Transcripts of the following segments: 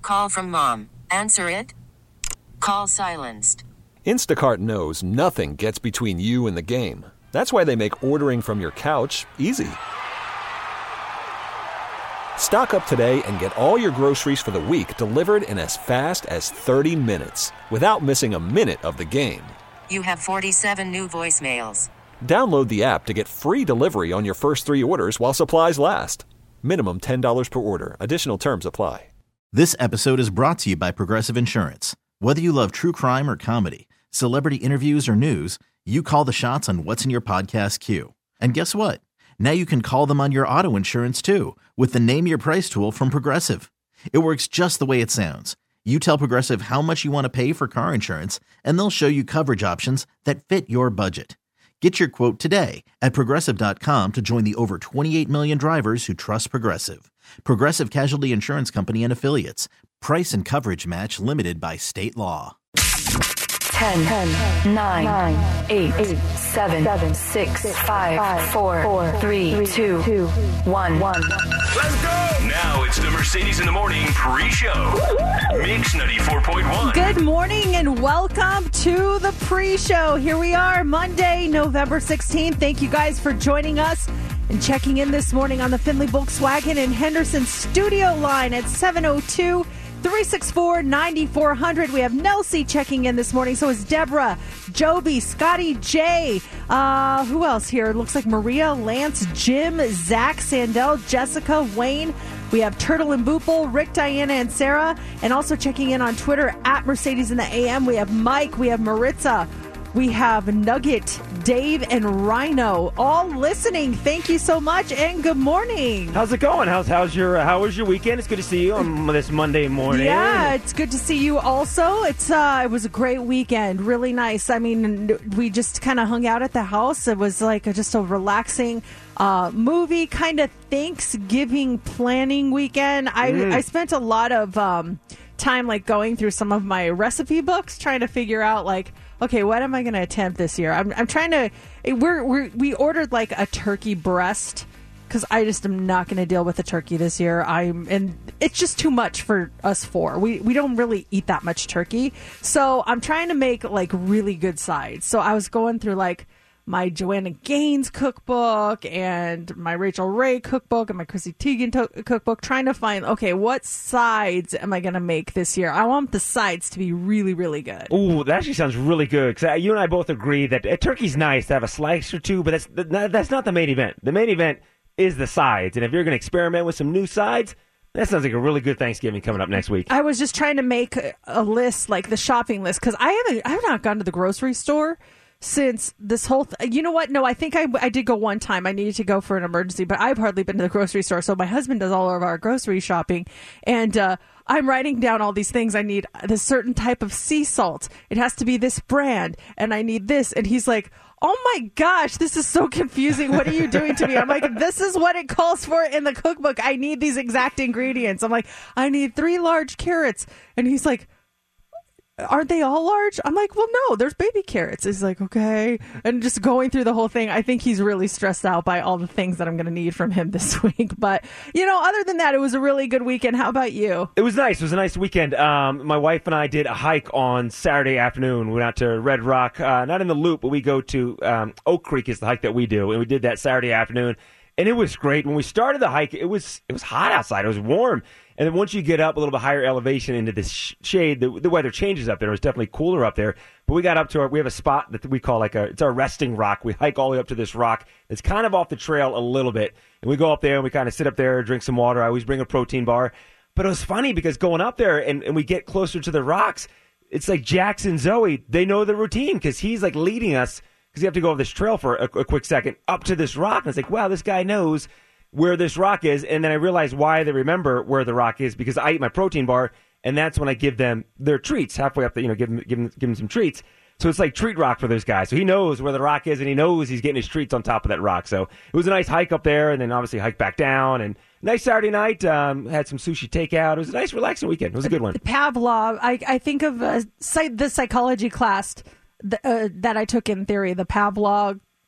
Call from mom. Answer it. Call silenced. Instacart knows nothing gets between you and the game. That's why they make ordering from your couch easy. Stock up today and get all your groceries for the week delivered in as fast as 30 minutes without missing a minute of the game. You have 47 new voicemails. Download the app to get free delivery on your first 3 orders while supplies last. Minimum $10 per order. Additional terms apply. This episode is brought to you by Progressive Insurance. Whether you love true crime or comedy, celebrity interviews or news, you call the shots on what's in your podcast queue. And guess what? Now you can call them on your auto insurance too with the Name Your Price tool from Progressive. It works just the way it sounds. You tell Progressive how much you want to pay for car insurance, and they'll show you coverage options that fit your budget. Get your quote today at Progressive.com to join the over 28 million drivers who trust Progressive. Progressive Casualty Insurance Company and Affiliates. Price and coverage match limited by state law. 10, 9, 8, 7, 6, 5, 4, 3, 2, 1. Let's go! Now it's the Mercedes in the Morning pre-show. Mix 94.1. Good morning and welcome to the pre-show. Here we are, Monday, November 16th. Thank you guys for joining us and checking in this morning on the Findlay Volkswagen in Henderson studio line at 702-364-9400. We have Nelsie checking in this morning. So is Deborah, Joby, Scotty J. Who else here? It looks like Maria, Lance, Jim, Zach, Sandell, Jessica, Wayne. We have Turtle and Boople, Rick, Diana, and Sarah. And also checking in on Twitter at Mercedes in the AM. We have Mike. We have Maritza. We have Nugget, Dave, and Rhino all listening. Thank you so much, and good morning. How's it going? How was your weekend? It's good to see you on this Monday morning. Yeah, it's good to see you also. It was a great weekend, really nice. I mean, we just kind of hung out at the house. It was like just a relaxing movie, kind of Thanksgiving planning weekend. I spent a lot of time like going through some of my recipe books, trying to figure out like, okay, what am I going to attempt this year? I'm trying to. We ordered like a turkey breast because I just am not going to deal with a turkey this year. And it's just too much for us four. We don't really eat that much turkey, so I'm trying to make like really good sides. So I was going through like my Joanna Gaines cookbook and my Rachel Ray cookbook and my Chrissy Teigen cookbook, trying to find, okay, what sides am I going to make this year? I want the sides to be really, really good. Ooh, that actually sounds really good. Because you and I both agree that a turkey's nice to have a slice or two, but that's not the main event. The main event is the sides. And if you're going to experiment with some new sides, that sounds like a really good Thanksgiving coming up next week. I was just trying to make a list, like the shopping list, because I have not gone to the grocery store since this whole you know what? No, I think I did go one time. I needed to go for an emergency, but I've hardly been to the grocery store. So my husband does all of our grocery shopping, and I'm writing down all these things. I need this certain type of sea salt. It has to be this brand, and I need this. And he's like, oh my gosh, this is so confusing. What are you doing to me? I'm like, this is what it calls for in the cookbook. I need these exact ingredients. I'm like, I need 3 large carrots. And he's like, aren't they all large? I'm like, well, no, there's baby carrots. He's like, okay. And just going through the whole thing, I think he's really stressed out by all the things that I'm going to need from him this week. But, other than that, it was a really good weekend. How about you? It was nice. It was a nice weekend. My wife and I did a hike on Saturday afternoon. We went out to Red Rock, not in the Loop, but we go to Oak Creek is the hike that we do. And we did that Saturday afternoon. And it was great. When we started the hike, it was hot outside. It was warm. And then once you get up a little bit higher elevation into this shade, the weather changes up there. It was definitely cooler up there. But we got up to we have a spot that we call it's our resting rock. We hike all the way up to this rock. It's kind of off the trail a little bit. And we go up there and we kind of sit up there, drink some water. I always bring a protein bar. But it was funny because going up there and we get closer to the rocks, it's like Jax and Zoe, they know the routine because he's like leading us because you have to go over this trail for a quick second up to this rock. And it's like, wow, this guy knows where this rock is. And then I realized why they remember where the rock is, because I eat my protein bar, and that's when I give them their treats halfway up the, give them some treats. So it's like treat rock for those guys. So he knows where the rock is, and he knows he's getting his treats on top of that rock. So it was a nice hike up there, and then obviously hike back down. And nice Saturday night. Had some sushi takeout. It was a nice, relaxing weekend. It was a good one. Pavlov. I think of the psychology class that I took in theory. The Pavlov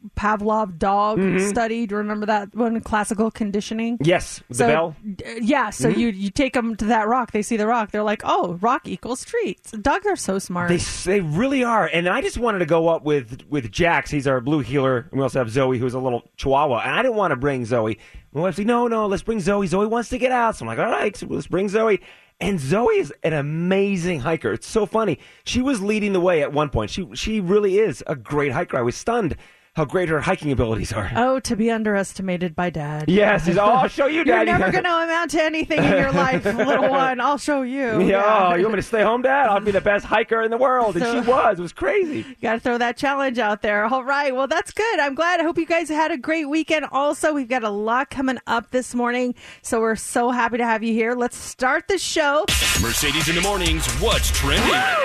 Pavlov dog study. Do you remember that one? Classical conditioning. Yes, the bell. So you take them to that rock. They see the rock. They're like, oh, rock equals treats. Dogs are so smart. They really are. And I just wanted to go up with Jax. He's our blue heeler. And we also have Zoe, who's a little chihuahua. And I didn't want to bring Zoe. My wife's like, no, let's bring Zoe. Zoe wants to get out. So I'm like, all right, so let's bring Zoe. And Zoe is an amazing hiker. It's so funny. She was leading the way at one point. She really is a great hiker. I was stunned how great her hiking abilities are. Oh, to be underestimated by Dad. Yes. I'll show you, Dad. You're never going to amount to anything in your life, little one. I'll show you. Yeah. You want me to stay home, Dad? I'll be the best hiker in the world. And she was. It was crazy. You got to throw that challenge out there. All right. Well, that's good. I'm glad. I hope you guys had a great weekend. Also, we've got a lot coming up this morning. So we're so happy to have you here. Let's start the show. Mercedes in the Mornings, What's Trending?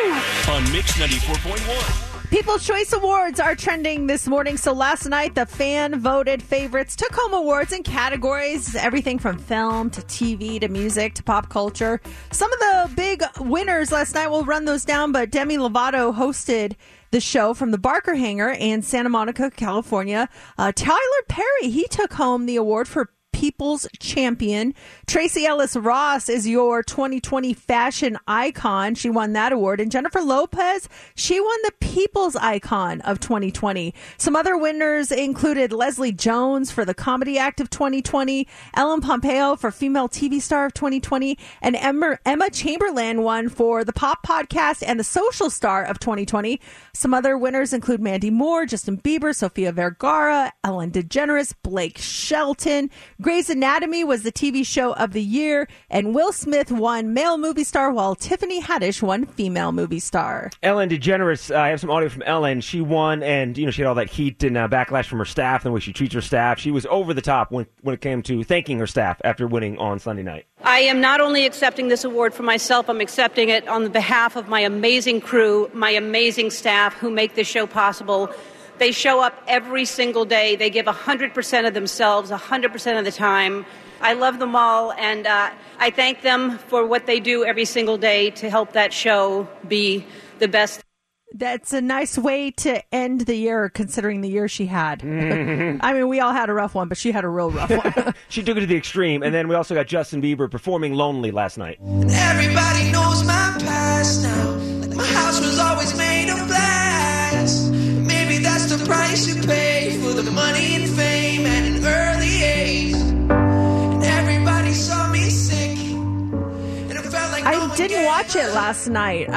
On Mix 94.1. People's Choice Awards are trending this morning. So last night, the fan-voted favorites took home awards in categories, everything from film to TV to music to pop culture. Some of the big winners last night, we'll run those down, but Demi Lovato hosted the show from the Barker Hangar in Santa Monica, California. Tyler Perry, he took home the award for People's Champion. Tracy Ellis Ross is your 2020 fashion icon. She won that award. And Jennifer Lopez, she won the People's Icon of 2020. Some other winners included Leslie Jones for the Comedy Act of 2020, Ellen Pompeo for Female TV Star of 2020, and Emma Chamberlain won for the Pop Podcast and the Social Star of 2020. Some other winners include Mandy Moore, Justin Bieber, Sofia Vergara, Ellen DeGeneres, Blake Shelton. Grey's Anatomy was the TV show of the year, and Will Smith won Male Movie Star, while Tiffany Haddish won Female Movie Star. Ellen DeGeneres, I have some audio from Ellen. She won, and she had all that heat and backlash from her staff, and the way she treats her staff. She was over the top when it came to thanking her staff after winning on Sunday night. I am not only accepting this award for myself, I'm accepting it on behalf of my amazing crew, my amazing staff who make this show possible. They show up every single day. They give 100% of themselves, 100% of the time. I love them all, and I thank them for what they do every single day to help that show be the best. That's a nice way to end the year, considering the year she had. I mean, we all had a rough one, but she had a real rough one. She took it to the extreme. And then we also got Justin Bieber performing Lonely last night. Everybody knows my past now. Like my house was always made of glass. Maybe that's the price you pay for the money and fame at an early age. And everybody saw me sick. And it felt like I didn't watch it last night.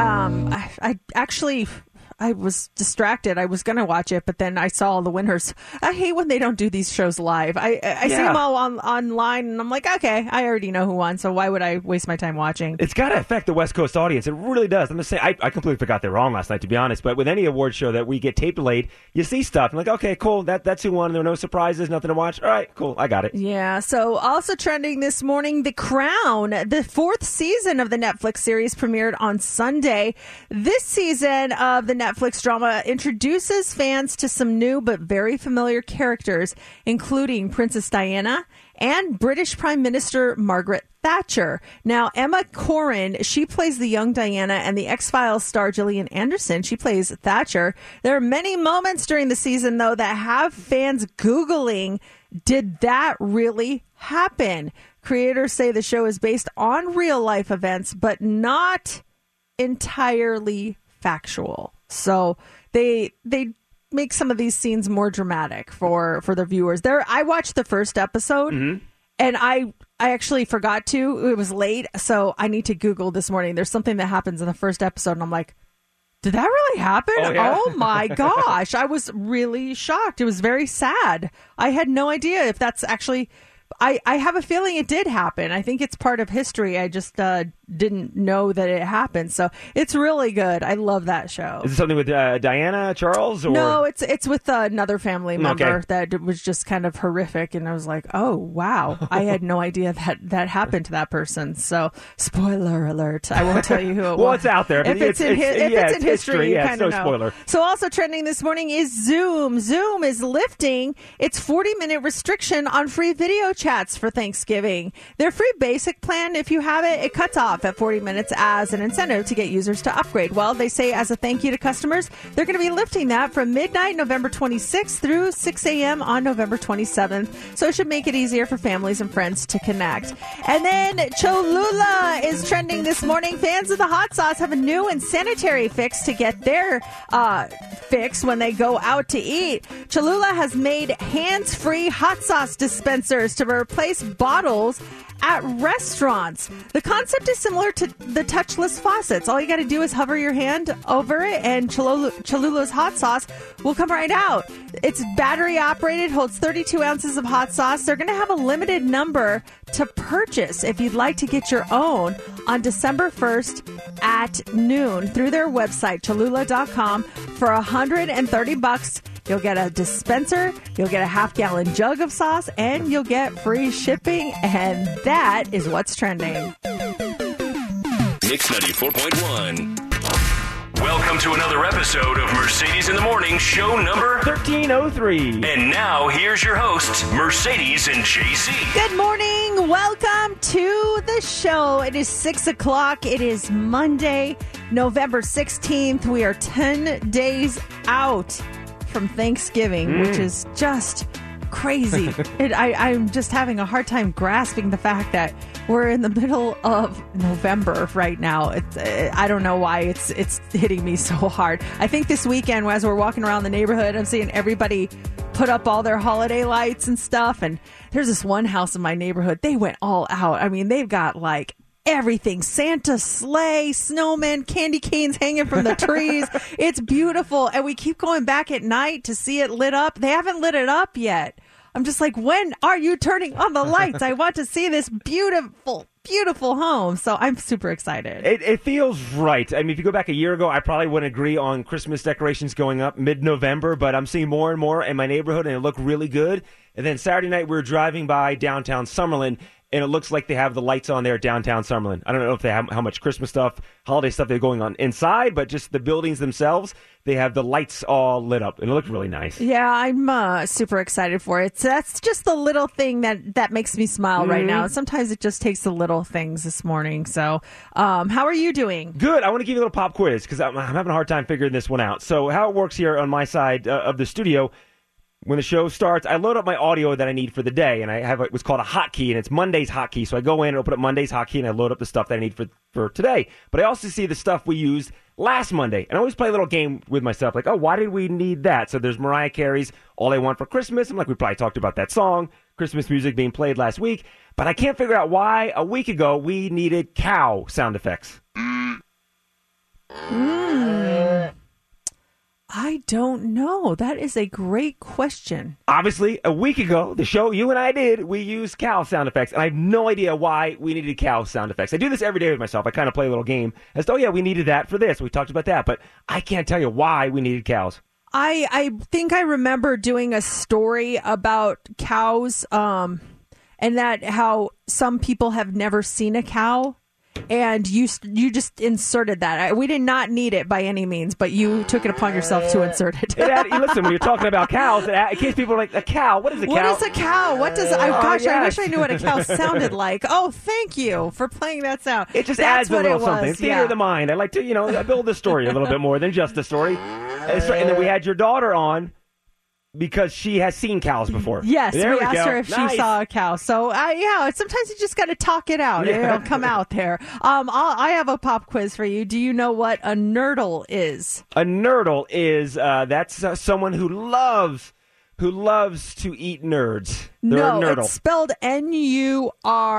I was distracted. I was going to watch it, but then I saw all the winners. I hate when they don't do these shows live. I see them all online, and I'm like, okay, I already know who won, so why would I waste my time watching? It's got to affect the West Coast audience. It really does. I'm just saying, I completely forgot they were on last night, to be honest, but with any award show that we get tape delayed, you see stuff. I'm like, okay, cool, that's who won. There were no surprises, nothing to watch. All right, cool, I got it. Yeah, so also trending this morning, The Crown. The 4th season of the Netflix series premiered on Sunday. This season of the Netflix drama introduces fans to some new but very familiar characters, including Princess Diana and British Prime Minister Margaret Thatcher. Now, Emma Corrin, she plays the young Diana, and the X-Files star Gillian Anderson, she plays Thatcher. There are many moments during the season, though, that have fans Googling, did that really happen? Creators say the show is based on real-life events, but not entirely factual. So they make some of these scenes more dramatic for the viewers. I watched the first episode, and I actually forgot to. It was late, so I need to Google this morning. There's something that happens in the first episode, and I'm like, did that really happen? Oh, yeah. Oh my gosh. I was really shocked. It was very sad. I had no idea if that's actually... I have a feeling it did happen. I think it's part of history. I just didn't know that it happened. So it's really good. I love that show. Is it something with Diana, Charles? Or? No, it's with another family member that was just kind of horrific. And I was like, oh, wow. I had no idea that happened to that person. So spoiler alert. I won't tell you who it was. Well, it's out there. If it's in history, you kind of know. Spoiler. So also trending this morning is Zoom. Zoom is lifting its 40-minute restriction on free video chats for Thanksgiving. Their free basic plan, if you have it, it cuts off off at 40 Minutes as an incentive to get users to upgrade. Well, they say as a thank you to customers, they're going to be lifting that from midnight November 26th through 6 a.m. on November 27th. So it should make it easier for families and friends to connect. And then Cholula is trending this morning. Fans of the hot sauce have a new and sanitary fix to get their fix when they go out to eat. Cholula has made hands-free hot sauce dispensers to replace bottles at restaurants. The concept is similar to the touchless faucets. All you got to do is hover your hand over it and Cholula's hot sauce will come right out. It's battery operated, holds 32 ounces of hot sauce. They're going to have a limited number to purchase if you'd like to get your own on December 1st at noon through their website, Cholula.com. For $130. You'll get a dispenser, you'll get a half-gallon jug of sauce, and you'll get free shipping. And that is what's trending. Mix 94.1. Welcome to another episode of Mercedes in the Morning, show number 1303. And now, here's your hosts, Mercedes and JC. Good morning. Welcome to the show. It is 6 o'clock. It is Monday, November 16th. We are 10 days out from Thanksgiving, which is just crazy. I'm just having a hard time grasping the fact that we're in the middle of November right now. I don't know why it's hitting me so hard. I think this weekend, as we're walking around the neighborhood, I'm seeing everybody put up all their holiday lights and stuff. And there's this one house in my neighborhood. They went all out. I mean, they've got like everything. Santa sleigh, snowmen, candy canes hanging from the trees. It's beautiful. And we keep going back at night to see it lit up. They haven't lit it up yet. I'm just like, when are you turning on the lights? I want to see this beautiful, beautiful home. So I'm super excited. It feels right. I mean, if you go back a year ago, I probably wouldn't agree on Christmas decorations going up mid-November, but I'm seeing more and more in my neighborhood, and it looked really good. And then Saturday night, we were driving by downtown Summerlin, and it looks like they have the lights on there downtown Summerlin. I don't know if they have how much Christmas stuff, holiday stuff they're going on inside, but just the buildings themselves, they have the lights all lit up, and it looked really nice. Yeah, I'm super excited for it. So that's just the little thing that makes me smile right now. Sometimes it just takes the little things this morning. So how are you doing? Good. I want to give you a little pop quiz because I'm having a hard time figuring this one out. So how it works here on my side of the studio, when the show starts, I load up my audio that I need for the day, and I have what's called a hotkey, and it's Monday's hotkey. So I go in and open up Monday's hotkey, and I load up the stuff that I need for today. But I also see the stuff we used last Monday, and I always play a little game with myself, like, oh, why did we need that? So there's Mariah Carey's All I Want for Christmas. I'm like, we probably talked about that song, Christmas music being played last week, but I can't figure out why a week ago we needed cow sound effects. I don't know. That is a great question. Obviously, a week ago, the show you and I did, we used cow sound effects, and I have no idea why we needed cow sound effects. I do this every day with myself. I kind of play a little game as to, oh, yeah, we needed that for this. We talked about that, but I can't tell you why we needed cows. I think I remember doing a story about cows, and that how some people have never seen a cow. And you just inserted that. We did not need it by any means, but you took it upon yourself to insert it. Listen, when you're talking about cows, in case people are like, a cow, what is a cow? What is a cow? What does? Gosh, yes. I wish I knew what a cow sounded like. Oh, thank you for playing that sound. It just adds a little something. Theater of the mind. I like to, I build the story a little bit more than just a story. And then we had your daughter on, because she has seen cows before. Yes, we asked her if she saw a cow. So, sometimes you just got to talk it out. Yeah. It'll come out there. I have a pop quiz for you. Do you know what a nerdle is? A nerdle is that's someone who loves to eat nerds. They're a nerdle. It's spelled Nurdle.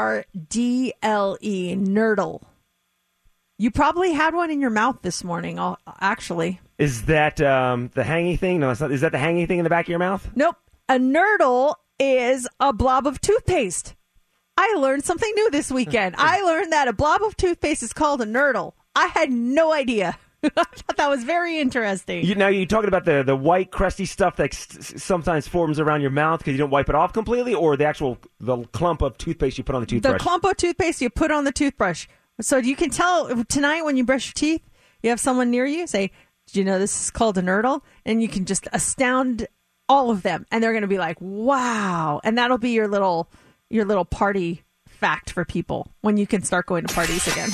Nerdle. You probably had one in your mouth this morning, actually. Is that the hangy thing? No, it's not. Is that the hangy thing in the back of your mouth? Nope. A nurdle is a blob of toothpaste. I learned something new this weekend. I learned that a blob of toothpaste is called a nurdle. I had no idea. I thought that was very interesting. You're talking about the white, crusty stuff that sometimes forms around your mouth because you don't wipe it off completely, or the clump of toothpaste you put on the toothbrush? The clump of toothpaste you put on the toothbrush. So you can tell tonight when you brush your teeth, you have someone near you, say, do you know this is called a nurdle? And you can just astound all of them. And they're going to be like, wow. And that'll be your little party fact for people when you can start going to parties again.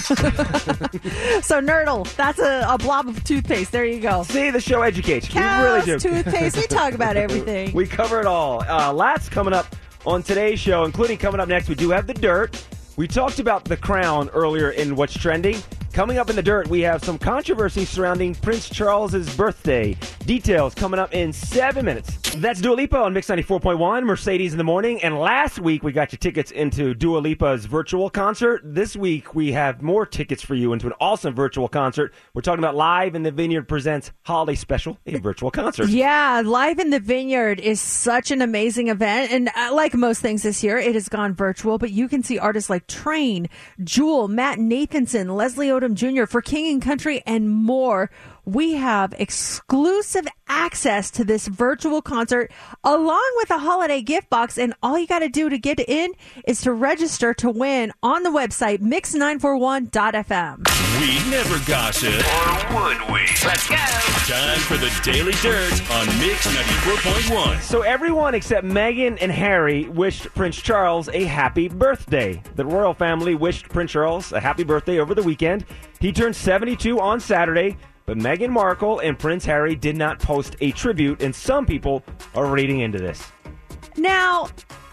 So Nerdle, that's a blob of toothpaste. There you go. See, the show educates. Cows, we really do. Toothpaste. We talk about everything. We cover it all. Lots coming up on today's show, including coming up next. We do have the dirt. We talked about The Crown earlier in What's Trending. Coming up in the dirt, we have some controversy surrounding Prince Charles's birthday. Details coming up in 7 minutes. That's Dua Lipa on Mix 94.1, Mercedes in the Morning. And last week, we got you tickets into Dua Lipa's virtual concert. This week, we have more tickets for you into an awesome virtual concert. We're talking about Live in the Vineyard presents Holiday Special, a virtual concert. Yeah, Live in the Vineyard is such an amazing event. And like most things this year, it has gone virtual. But you can see artists like Train, Jewel, Matt Nathanson, Leslie Odom Jr., For King and Country, and more. We have exclusive access to this virtual concert along with a holiday gift box. And all you got to do to get in is to register to win on the website mix941.fm. We never gossip. Or would we? Let's go. Time for the Daily Dirt on Mix 94.1. So everyone except Meghan and Harry wished Prince Charles a happy birthday. The royal family wished Prince Charles a happy birthday over the weekend. He turned 72 on Saturday. But Meghan Markle and Prince Harry did not post a tribute, and some people are reading into this. Now,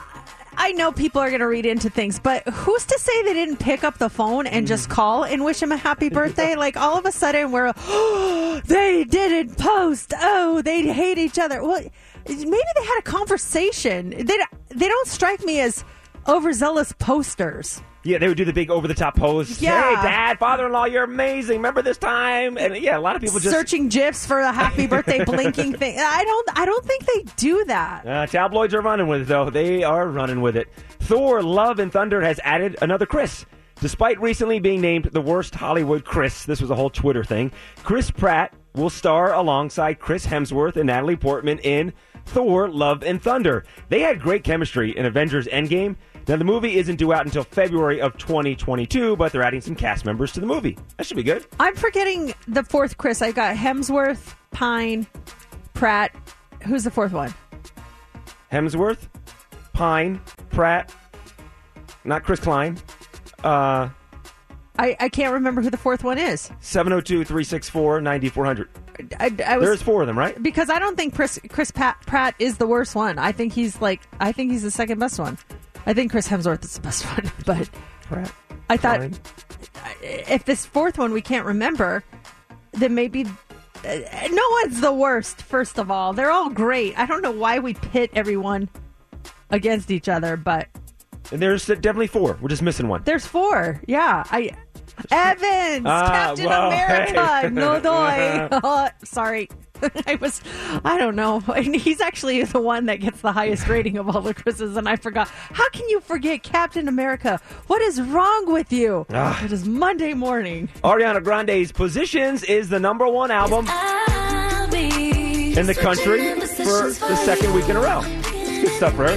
I know people are going to read into things, but who's to say they didn't pick up the phone and just call and wish him a happy birthday? Like, all of a sudden, we're, they didn't post. Oh, they hate each other. Well, maybe they had a conversation. They don't strike me as overzealous posters. Yeah, they would do the big over-the-top pose. Yeah. Hey, Dad, father-in-law, you're amazing. Remember this time? And yeah, a lot of people just searching GIFs for a happy birthday blinking thing. I don't think they do that. Tabloids are running with it, though. They are running with it. Thor: Love and Thunder has added another Chris. Despite recently being named the worst Hollywood Chris, this was a whole Twitter thing, Chris Pratt will star alongside Chris Hemsworth and Natalie Portman in Thor: Love and Thunder. They had great chemistry in Avengers Endgame. Now, the movie isn't due out until February of 2022, but they're adding some cast members to the movie. That should be good. I'm forgetting the fourth Chris. I got Hemsworth, Pine, Pratt. Who's the fourth one? Hemsworth, Pine, Pratt, not Chris Klein. I can't remember who the fourth one is. 702-364-9400. There's four of them, right? Because I don't think Chris Pratt is the worst one. I think he's the second best one. I think Chris Hemsworth is the best one, but Pratt, I thought if this fourth one we can't remember, then maybe no one's the worst. First of all, they're all great. I don't know why we pit everyone against each other, but and there's definitely four. We're just missing one. There's four. Yeah, Evans, Captain America, hey. no doy. Sorry. I don't know. And he's actually the one that gets the highest rating of all the Chris's, and I forgot. How can you forget Captain America? What is wrong with you? It is Monday morning. Ariana Grande's Positions is the number one album in the country for the second week in a row. It's good stuff for her.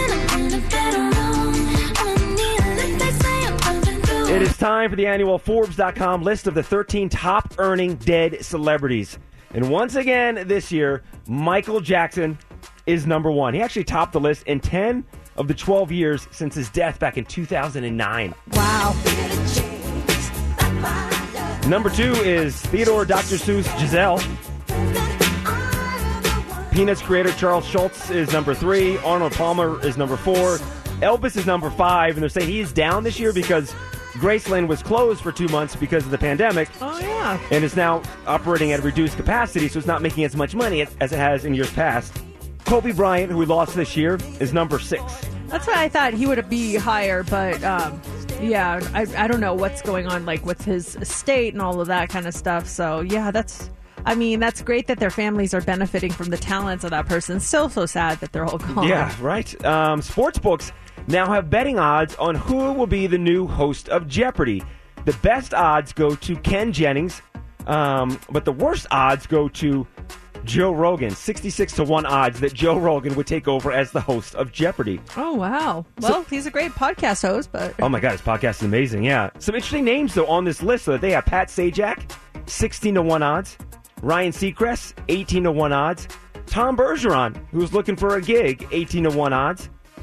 It is time for the annual Forbes.com list of the 13 top earning dead celebrities. And once again this year, Michael Jackson is number one. He actually topped the list in 10 of the 12 years since his death back in 2009. Wow. Number two is Theodore Dr. Seuss Giselle. Peanuts creator Charles Schultz is number 3. Arnold Palmer is number 4. Elvis is number 5. And they're saying he is down this year because Graceland was closed for 2 months because of the pandemic. Oh, yeah. And it's now operating at a reduced capacity, so it's not making as much money as it has in years past. Kobe Bryant, who we lost this year, is number 6. That's what I thought he would be higher, but yeah, I don't know what's going on like with his estate and all of that kind of stuff. So yeah, that's great that their families are benefiting from the talents of that person. So sad that they're all gone. Yeah, right. Sportsbooks now have betting odds on who will be the new host of Jeopardy. The best odds go to Ken Jennings, but the worst odds go to Joe Rogan. 66-1 odds that Joe Rogan would take over as the host of Jeopardy. Oh, wow. Well, he's a great podcast host, but... Oh, my God, his podcast is amazing, yeah. Some interesting names, though, on this list. So they have Pat Sajak, 16-1 odds. Ryan Seacrest, 18-1 odds. Tom Bergeron, who's looking for a gig, 18-1 odds.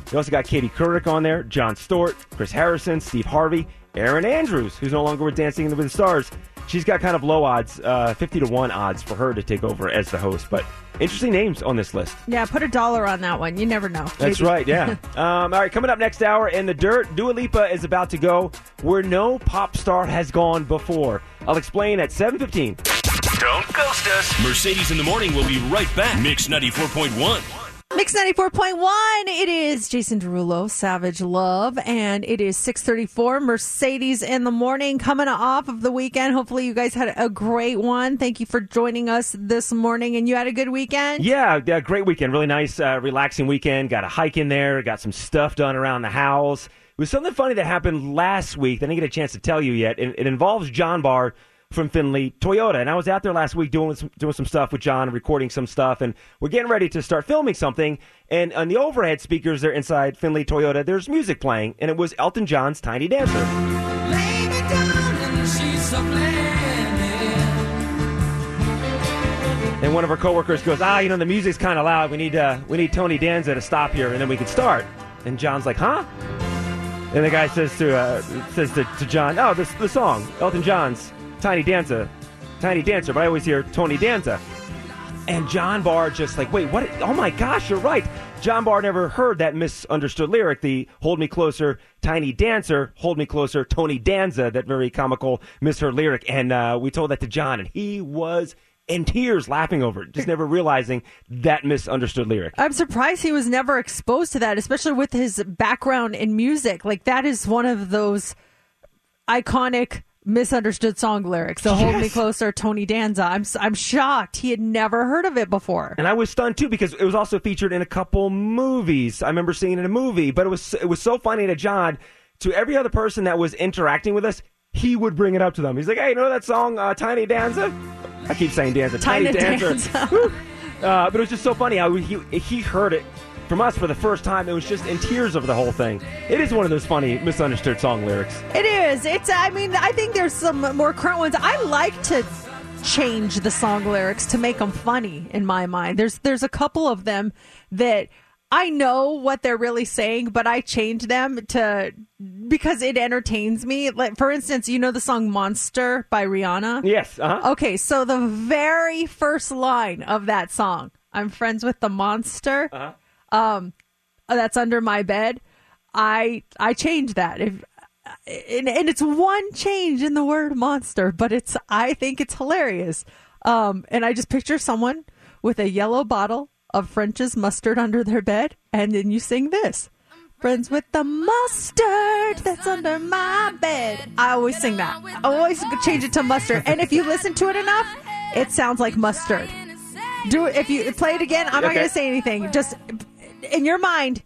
You also got Katie Couric on there, Jon Stewart, Chris Harrison, Steve Harvey, Erin Andrews, who's no longer with Dancing with the Stars. She's got kind of low odds, 50-1 odds for her to take over as the host. But interesting names on this list. Yeah, put $1 on that one. You never know. That's Maybe. right, yeah. All right, coming up next hour in the dirt, Dua Lipa is about to go where no pop star has gone before. I'll explain at 7:15. Don't ghost us. Mercedes in the Morning will be right back. Mix 94.1. Mix 94.1, it is Jason Derulo, Savage Love, and it is 6:34, Mercedes in the Morning, coming off of the weekend. Hopefully you guys had a great one. Thank you for joining us this morning, and you had a good weekend? Yeah, great weekend. Really nice, relaxing weekend. Got a hike in there, got some stuff done around the house. It was something funny that happened last week that I didn't get a chance to tell you yet. It involves John Barr from Findlay Toyota. And I was out there last week doing some stuff with John, recording some stuff, and we're getting ready to start filming something. And on the overhead speakers there inside Findlay Toyota, there's music playing, and it was Elton John's Tiny Dancer. Lay me down and she's so And one of our coworkers goes, the music's kind of loud. We need Tony Danza to stop here, and then we can start. And John's like, huh? And the guy says to John, oh, the song, Elton John's Tiny Dancer, but I always hear Tony Danza. And John Barr just like, wait, what? Oh my gosh, you're right. John Barr never heard that misunderstood lyric, the Hold Me Closer, Tiny Dancer, Hold Me Closer, Tony Danza, that very comical misheard lyric. And we told that to John, and he was in tears laughing over it, just never realizing that misunderstood lyric. I'm surprised he was never exposed to that, especially with his background in music. Like, that is one of those iconic misunderstood song lyrics. So Hold Me Closer, Tony Danza. I'm shocked he had never heard of it before. And I was stunned too, because it was also featured in a couple movies. I remember seeing it in a movie, but it was so funny to John. To every other person that was interacting with us, he would bring it up to them. He's like, hey, you know that song, Tiny Danza? I keep saying Danza. Tiny Danza. But it was just so funny how he heard it from us for the first time. It was just in tears over the whole thing. It is one of those funny, misunderstood song lyrics. It is. I think there's some more current ones. I like to change the song lyrics to make them funny in my mind. There's a couple of them that I know what they're really saying, but I change them because it entertains me. Like, for instance, you know the song Monster by Rihanna? Yes. Uh-huh. Okay, so the very first line of that song, I'm friends with the monster. Uh-huh. That's under my bed. I changed that. And it's one change in the word monster, but I think it's hilarious. And I just picture someone with a yellow bottle of French's mustard under their bed, and then you sing this. Friends with the mustard that's under my bed. I always sing that. I always change it to mustard. And if you listen to it enough, it sounds like mustard. If you play it again, I'm not going to say anything. Just in your mind,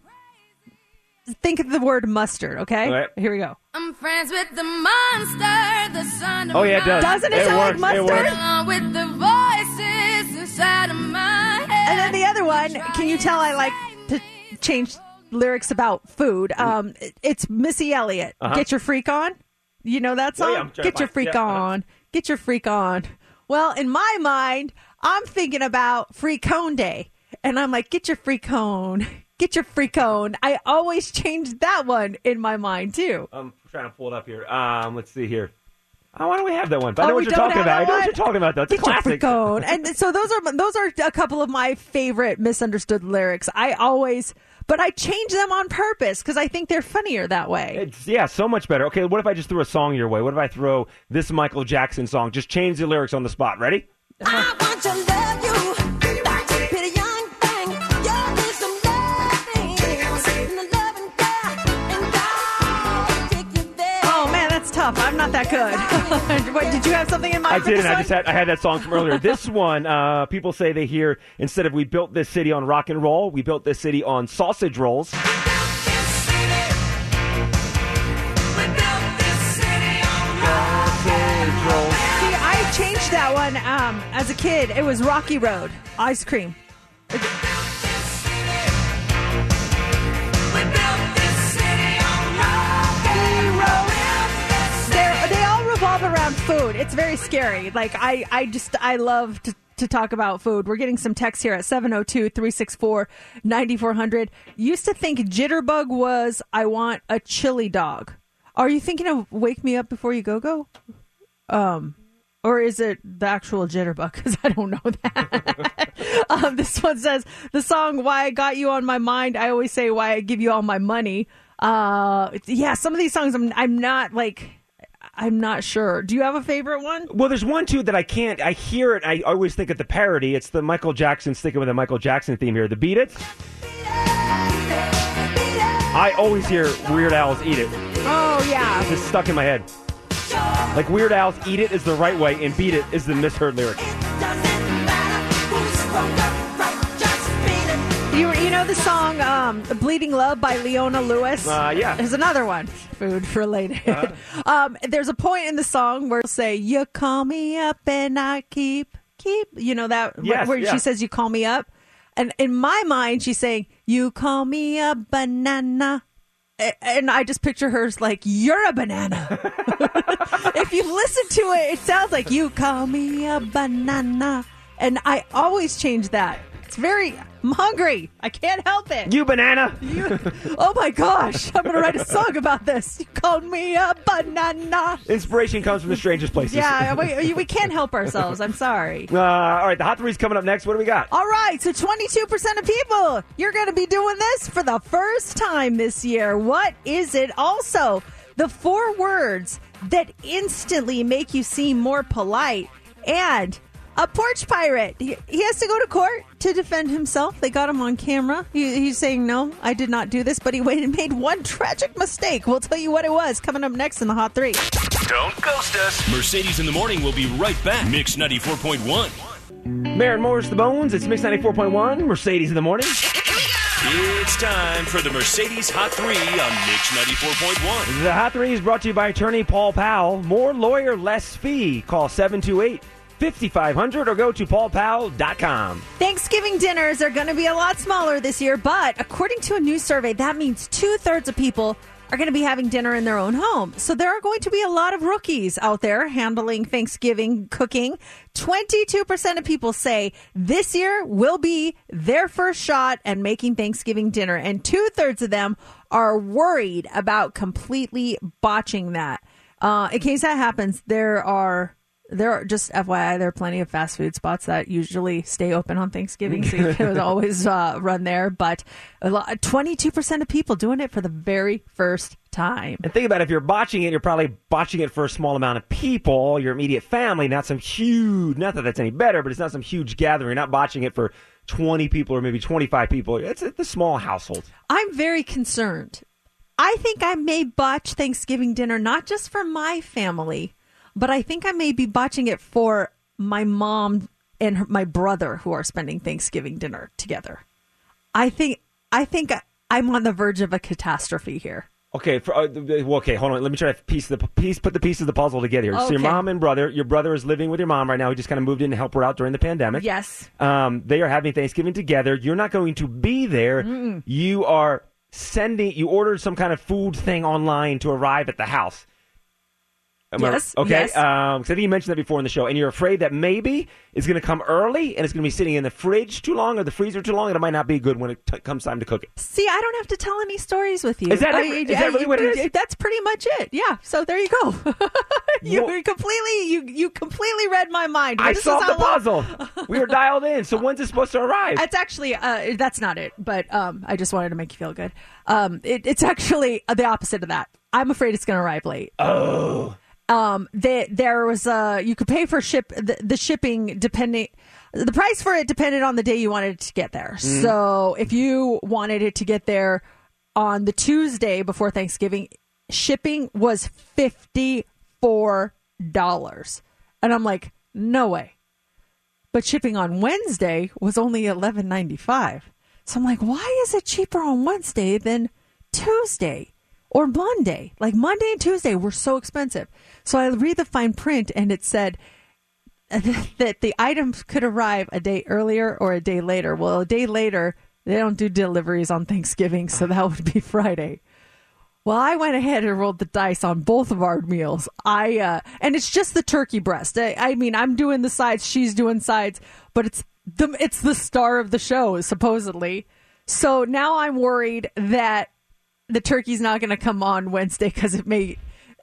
think of the word mustard, okay? Right. Here we go. I'm friends with the monster, the son of Oh, yeah, it does. Doesn't it sound like mustard? It works. with the voices inside of my head. And then the other one, can you tell I like to change lyrics about food? It's Missy Elliott. Uh-huh. Get your freak on. You know that song? Yeah, I'm trying to Get your find- freak yeah, on. Get your freak on. Well, in my mind, I'm thinking about Freak Cone Day. And I'm like, get your freak on. Get your freak on. I always change that one in my mind, too. I'm trying to pull it up here. Let's see here. Why don't we have that one? I know Oh, what we you're don't talking have about. I that know what one? you're talking about, though. It's a Get your classic. freak on. And so those are a couple of my favorite misunderstood lyrics. But I change them on purpose because I think they're funnier that way. It's so much better. Okay, what if I just threw a song your way? What if I throw this Michael Jackson song? Just change the lyrics on the spot. Ready? I want to love you, pretty young thing. You're just some loving, and the loving God, and God take you there. Oh man, that's tough. I'm not that good. What, did you have something in mind? I for did, this and one? I had that song from earlier. This one, people say they hear, instead of we built this city on rock and roll, we built this city on sausage rolls. See, I changed that one as a kid. It was Rocky Road ice cream. They all revolve around food. It's very scary. Like I love to to talk about food. We're getting some texts here at 702-364-9400. Used to think jitterbug was, I want a chili dog. Are you thinking of Wake Me Up Before You Go? Or is it the actual jitterbug? Because I don't know that. This one says, the song Why I Got You on My Mind, I always say Why I Give You All My Money. Yeah, some of these songs I'm not sure. Do you have a favorite one? Well, there's one, too, that I hear it, I always think of the parody. It's the Michael Jackson, sticking with the Michael Jackson theme here. The Beat It. I always hear Weird Al's Eat It. Oh, yeah. It's just stuck in my head. Like Weird Al's Eat It is the right way and Beat It is the misheard lyric. You know the song Bleeding Love by Leona Lewis? Yeah. There's another one, food related. There's a point in the song where it'll say, you call me up and I keep, you know that? Yes, where yeah. she says, you call me up. And in my mind, she's saying, you call me a banana. And I just picture her as like, you're a banana. If you listen to it, it sounds like, you call me a banana. And I always change that. I'm hungry. I can't help it. You banana. Oh my gosh. I'm going to write a song about this. You called me a banana. Inspiration comes from the strangest places. Yeah, we can't help ourselves. I'm sorry. All right, the Hot 3's coming up next. What do we got? All right, so 22% of people, you're going to be doing this for the first time this year. What is it? Also, the 4 words that instantly make you seem more polite. And a porch pirate. He has to go to court to defend himself. They got him on camera. He's saying, no, I did not do this, but he made one tragic mistake. We'll tell you what it was coming up next in the Hot 3. Don't ghost us. Mercedes in the Morning will be right back. Mix 94.1. Marin Morris the Bones. It's Mix 94.1. Mercedes in the Morning. It's time for the Mercedes Hot 3 on Mix 94.1. The Hot 3 is brought to you by attorney Paul Powell. More lawyer, less fee. Call 728-5500 or go to paulpowell.com. Thanksgiving dinners are going to be a lot smaller this year, but according to a new survey, that means 2/3 of people are going to be having dinner in their own home. So there are going to be a lot of rookies out there handling Thanksgiving cooking. 22% of people say this year will be their first shot at making Thanksgiving dinner, and 2/3 of them are worried about completely botching that. In case that happens, there are just FYI, there are plenty of fast food spots that usually stay open on Thanksgiving, so you can always run there. But 22% of people doing it for the very first time. And think about it, if you're botching it, you're probably botching it for a small amount of people, your immediate family, not some huge, not that that's any better, but it's not some huge gathering. You're not botching it for 20 people or maybe 25 people. It's the small household. I'm very concerned. I think I may botch Thanksgiving dinner, not just for my family, but I think I may be botching it for my mom and my brother who are spending Thanksgiving dinner together. I think I'm on the verge of a catastrophe here. Okay, okay, hold on. Let me try to put the pieces of the puzzle together here. Okay. So your mom and brother, your brother is living with your mom right now. He just kind of moved in to help her out during the pandemic. Yes. They are having Thanksgiving together. You're not going to be there. Mm-mm. You ordered some kind of food thing online to arrive at the house. Yes. Okay. Yes. I think you mentioned that before in the show, and you're afraid that maybe it's going to come early and it's going to be sitting in the fridge too long or the freezer too long, and it might not be good when it comes time to cook it. See, I don't have to tell any stories with you. Is that really what it is? That's pretty much it. Yeah. So there you go. You completely read my mind. I solved the puzzle. We were dialed in. So when's it supposed to arrive? It's actually that's not it. But I just wanted to make you feel good. It's actually the opposite of that. I'm afraid it's going to arrive late. Oh. There was you could pay for the shipping depending. The price for it depended on the day you wanted it to get there. Mm. So if you wanted it to get there on the Tuesday before Thanksgiving, shipping was $54. And I'm like, no way. But shipping on Wednesday was only $11.95. So I'm like, why is it cheaper on Wednesday than Tuesday? Or Monday. Like Monday and Tuesday were so expensive. So I read the fine print and it said that the items could arrive a day earlier or a day later. Well, a day later, they don't do deliveries on Thanksgiving, so that would be Friday. Well, I went ahead and rolled the dice on both of our meals. And it's just the turkey breast. I mean, I'm doing the sides, she's doing sides, but it's the star of the show, supposedly. So now I'm worried that the turkey's not going to come on Wednesday because it may,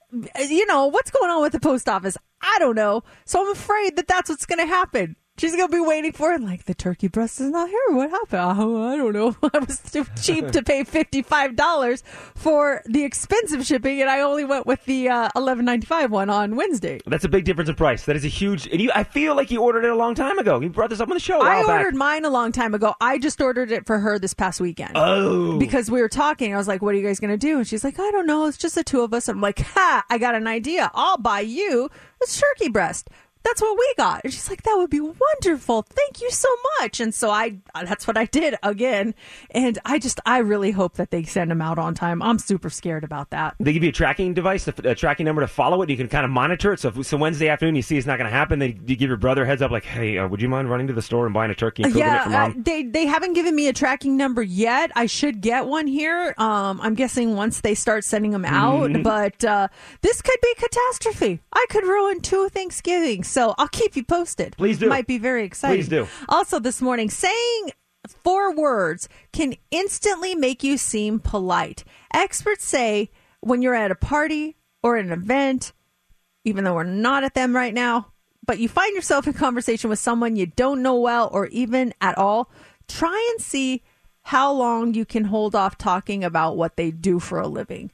what's going on with the post office? I don't know. So I'm afraid that that's what's going to happen. She's going to be waiting for it. Like, the turkey breast is not here. What happened? Oh, I don't know. I was too cheap to pay $55 for the expensive shipping, and I only went with the $11.95 one on Wednesday. That's a big difference in price. That is a huge... And I feel like you ordered it a long time ago. You brought this up on the show a while back. I ordered mine a long time ago. I just ordered it for her this past weekend. Oh. Because we were talking. I was like, what are you guys going to do? And she's like, I don't know. It's just the two of us. I'm like, I got an idea. I'll buy you a turkey breast. That's what we got. And she's like, that would be wonderful. Thank you so much. And so that's what I did again. And I really hope that they send them out on time. I'm super scared about that. They give you a tracking device, a tracking number to follow it. You can kind of monitor it. So Wednesday afternoon, you see it's not going to happen. You give your brother a heads up like, hey, would you mind running to the store and buying a turkey and cooking it for Mom? They haven't given me a tracking number yet. I should get one here. I'm guessing once they start sending them out. Mm-hmm. But this could be catastrophe. I could ruin 2 Thanksgivings. So I'll keep you posted. Please do. Might be very exciting. Please do. Also this morning, saying 4 words can instantly make you seem polite. Experts say when you're at a party or an event, even though we're not at them right now, but you find yourself in conversation with someone you don't know well or even at all, try and see how long you can hold off talking about what they do for a living.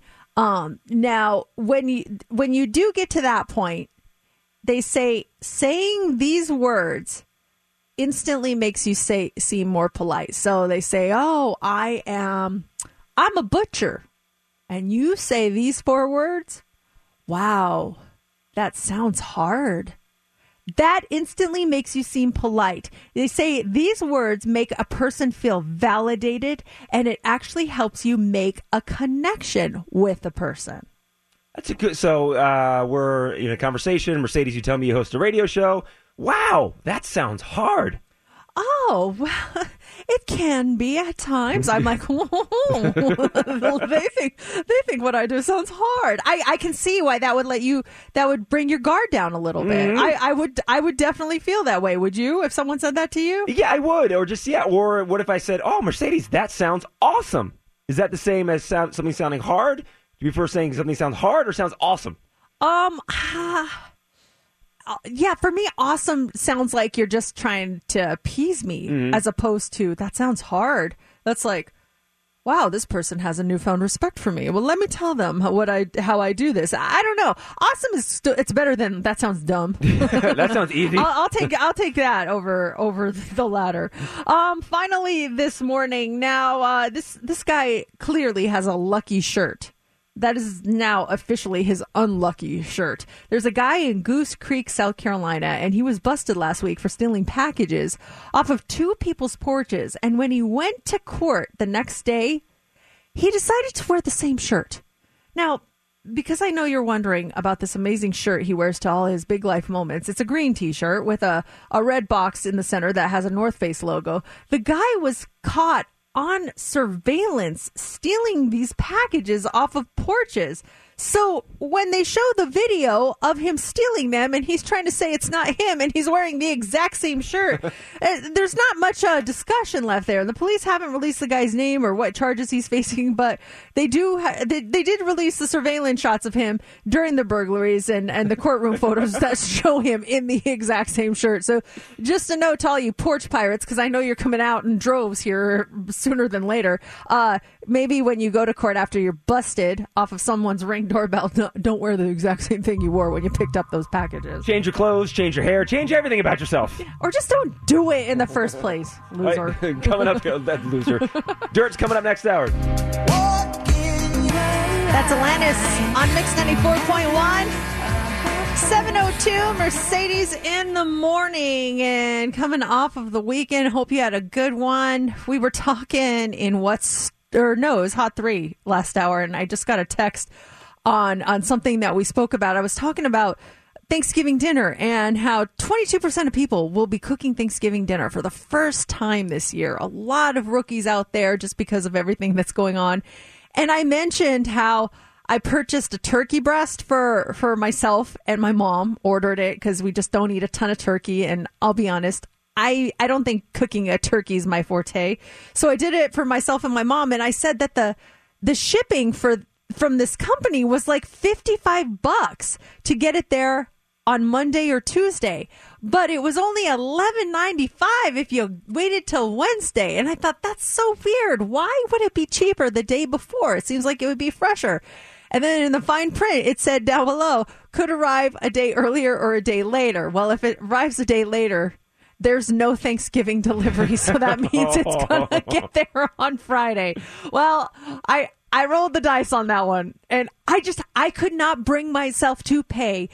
Now, when you do get to that point, they say saying these words instantly makes you seem more polite. So they say, oh, I'm a butcher. And you say these 4 words. Wow, that sounds hard. That instantly makes you seem polite. They say these words make a person feel validated, and it actually helps you make a connection with a person. That's a good. So we're in a conversation. Mercedes, you tell me you host a radio show. Wow, that sounds hard. Oh, well, it can be at times. I'm like, whoa. they think what I do sounds hard. I can see why that would bring your guard down a little bit. Mm-hmm. I would definitely feel that way. Would you, if someone said that to you? Yeah, I would. Or what if I said, oh, Mercedes, that sounds awesome. Is that the same as something sounding hard? Do you prefer saying something sounds hard or sounds awesome? Yeah, for me, awesome sounds like you're just trying to appease me, as opposed to that sounds hard. That's like, wow, this person has a newfound respect for me. Well, let me tell them how I do this. I don't know. Awesome is it's better than that sounds dumb. That sounds easy. I'll take that over the latter. Finally, this morning, now this guy clearly has a lucky shirt. That is now officially his unlucky shirt. There's a guy in Goose Creek, South Carolina, and he was busted last week for stealing packages off of 2 people's porches. And when he went to court the next day, he decided to wear the same shirt. Now, because I know you're wondering about this amazing shirt he wears to all his big life moments, it's a green T-shirt with a red box in the center that has a North Face logo. The guy was caught on surveillance stealing these packages off of porches. So when they show the video of him stealing them and he's trying to say it's not him and he's wearing the exact same shirt, there's not much discussion left there. The police haven't released the guy's name or what charges he's facing, but they did release the surveillance shots of him during the burglaries and the courtroom photos that show him in the exact same shirt. So just a note to all you porch pirates, because I know you're coming out in droves here sooner than later. Maybe when you go to court after you're busted off of someone's Ring doorbell, don't wear the exact same thing you wore when you picked up those packages. Change your clothes, change your hair, change everything about yourself. Or just don't do it in the first place, loser. Coming up, that loser. Dirt's coming up next hour. That's Alanis on Mix 94.1. 7:02, Mercedes in the morning, and coming off of the weekend. Hope you had a good one. We were talking in it was Hot 3 last hour, and I just got a text on something that we spoke about. I was talking about Thanksgiving dinner and how 22% of people will be cooking Thanksgiving dinner for the first time this year. A lot of rookies out there just because of everything that's going on. And I mentioned how I purchased a turkey breast for myself, and my mom ordered it because we just don't eat a ton of turkey. And I'll be honest, I don't think cooking a turkey is my forte. So I did it for myself and my mom. And I said that the shipping from this company was like $55 to get it there on Monday or Tuesday, but it was only $11.95 if you waited till Wednesday. And I thought, that's so weird. Why would it be cheaper the day before? It seems like it would be fresher. And then in the fine print, it said down below, could arrive a day earlier or a day later. Well, if it arrives a day later, there's no Thanksgiving delivery, so that means it's going to get there on Friday. Well, I rolled the dice on that one, and I could not bring myself to pay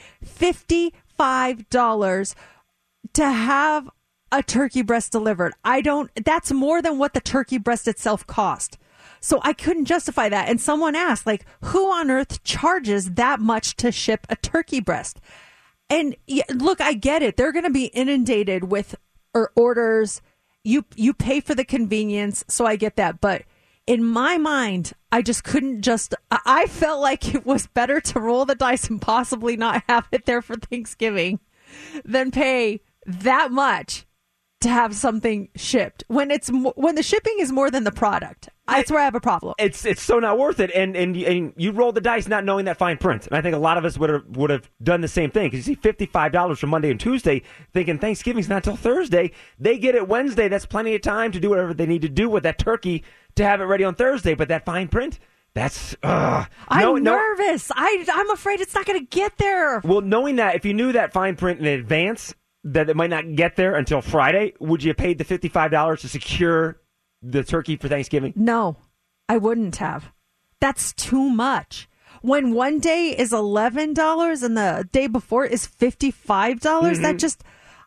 $55 to have a turkey breast delivered. That's more than what the turkey breast itself cost. So I couldn't justify that. And someone asked, like, who on earth charges that much to ship a turkey breast? And look, I get it. They're going to be inundated with orders. You pay for the convenience, so I get that. But in my mind, I just couldn't I felt like it was better to roll the dice and possibly not have it there for Thanksgiving than pay that much to have something shipped when the shipping is more than the product. That's where I have a problem. It's so not worth it, and you roll the dice not knowing that fine print. And I think a lot of us would have done the same thing, because you see $55 for Monday and Tuesday, thinking Thanksgiving's not till Thursday. They get it Wednesday. That's plenty of time to do whatever they need to do with that turkey to have it ready on Thursday. But that fine print, that's I'm nervous. I'm afraid it's not going to get there. Well, knowing that, if you knew that fine print in advance, that it might not get there until Friday, would you have paid the $55 to secure the turkey for Thanksgiving? No, I wouldn't have. That's too much. When one day is $11 and the day before is $55, that just...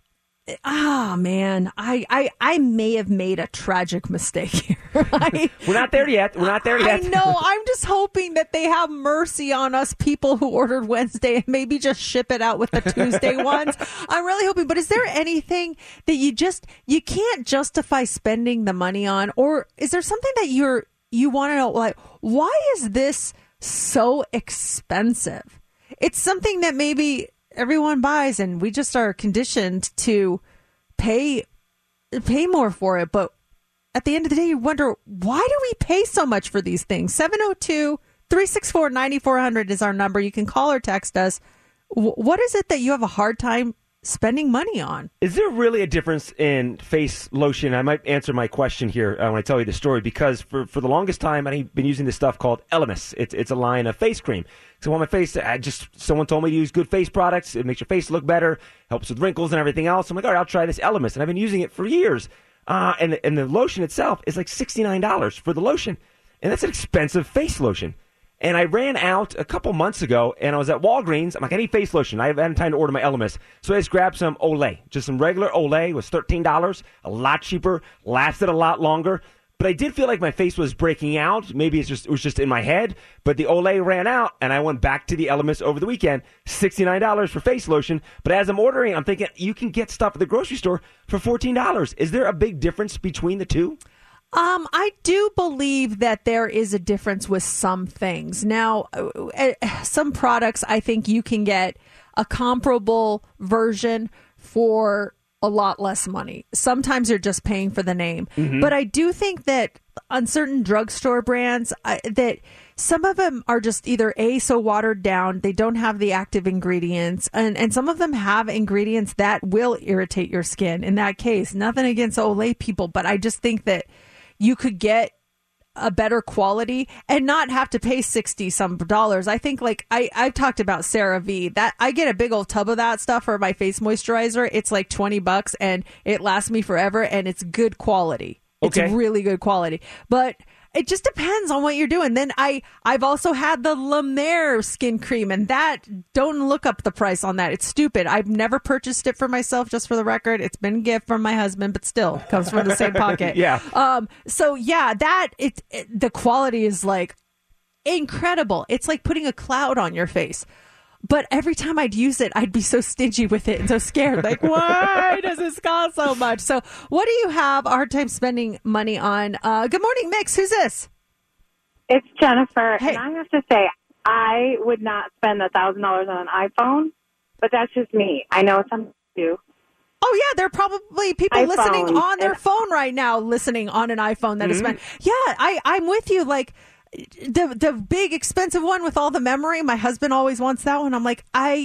man, I may have made a tragic mistake here. We're not there yet. I know. I'm just hoping that they have mercy on us people who ordered Wednesday and maybe just ship it out with the Tuesday ones. I'm really hoping. But is there anything that you can't justify spending the money on? Or is there something that you want to know, like, why is this so expensive? It's something that maybe everyone buys, and we just are conditioned to pay more for it. But at the end of the day, you wonder, why do we pay so much for these things? 702-364-9400 is our number. You can call or text us. What is it that you have a hard time spending money on? Is there really a difference in face lotion? I might answer my question here when I tell you the story, because for the longest time, I've been using this stuff called Elemis. It's a line of face cream. So on my face, someone told me to use good face products. It makes your face look better, helps with wrinkles and everything else. I'm like, all right, I'll try this Elemis. And I've been using it for years. And the lotion itself is like $69 for the lotion. And that's an expensive face lotion. And I ran out a couple months ago, and I was at Walgreens. I'm like, I need face lotion. I haven't had time to order my Elemis. So I just grabbed some Olay. Just some regular Olay. It was $13. A lot cheaper. Lasted a lot longer. But I did feel like my face was breaking out. Maybe it was just in my head. But the Olay ran out, and I went back to the Elemis over the weekend. $69 for face lotion. But as I'm ordering, I'm thinking, you can get stuff at the grocery store for $14. Is there a big difference between the two? I do believe that there is a difference with some things. Now, some products, I think you can get a comparable version for a lot less money. Sometimes you're just paying for the name. Mm-hmm. But I do think that on certain drugstore brands, that some of them are just either so watered down, they don't have the active ingredients, and some of them have ingredients that will irritate your skin. In that case, nothing against Olay people, but I just think that you could get a better quality and not have to pay $60-some. I think, like, I've talked about CeraVe. That I get a big old tub of that stuff for my face moisturizer. It's like $20 and it lasts me forever, and it's good quality. It's really good quality. But it just depends on what you're doing. Then I've also had the La Mer skin cream, and don't look up the price on that. It's stupid. I've never purchased it for myself, just for the record. It's been a gift from my husband, but still comes from the same pocket. Yeah. So yeah, the quality is like incredible. It's like putting a cloud on your face. But every time I'd use it, I'd be so stingy with it and so scared. Like, why does this cost so much? So what do you have a hard time spending money on? Good morning, Mix. Who's this? It's Jennifer, Hey. and I have to say, I would not spend $1,000 on an iPhone, but that's just me. I know some do. Oh, yeah, there are probably people iPhone. listening on their phone right now, listening on an iPhone that is spent. Yeah, I'm with you. Like, the big expensive one with all the memory, my husband always wants that one. I'm like,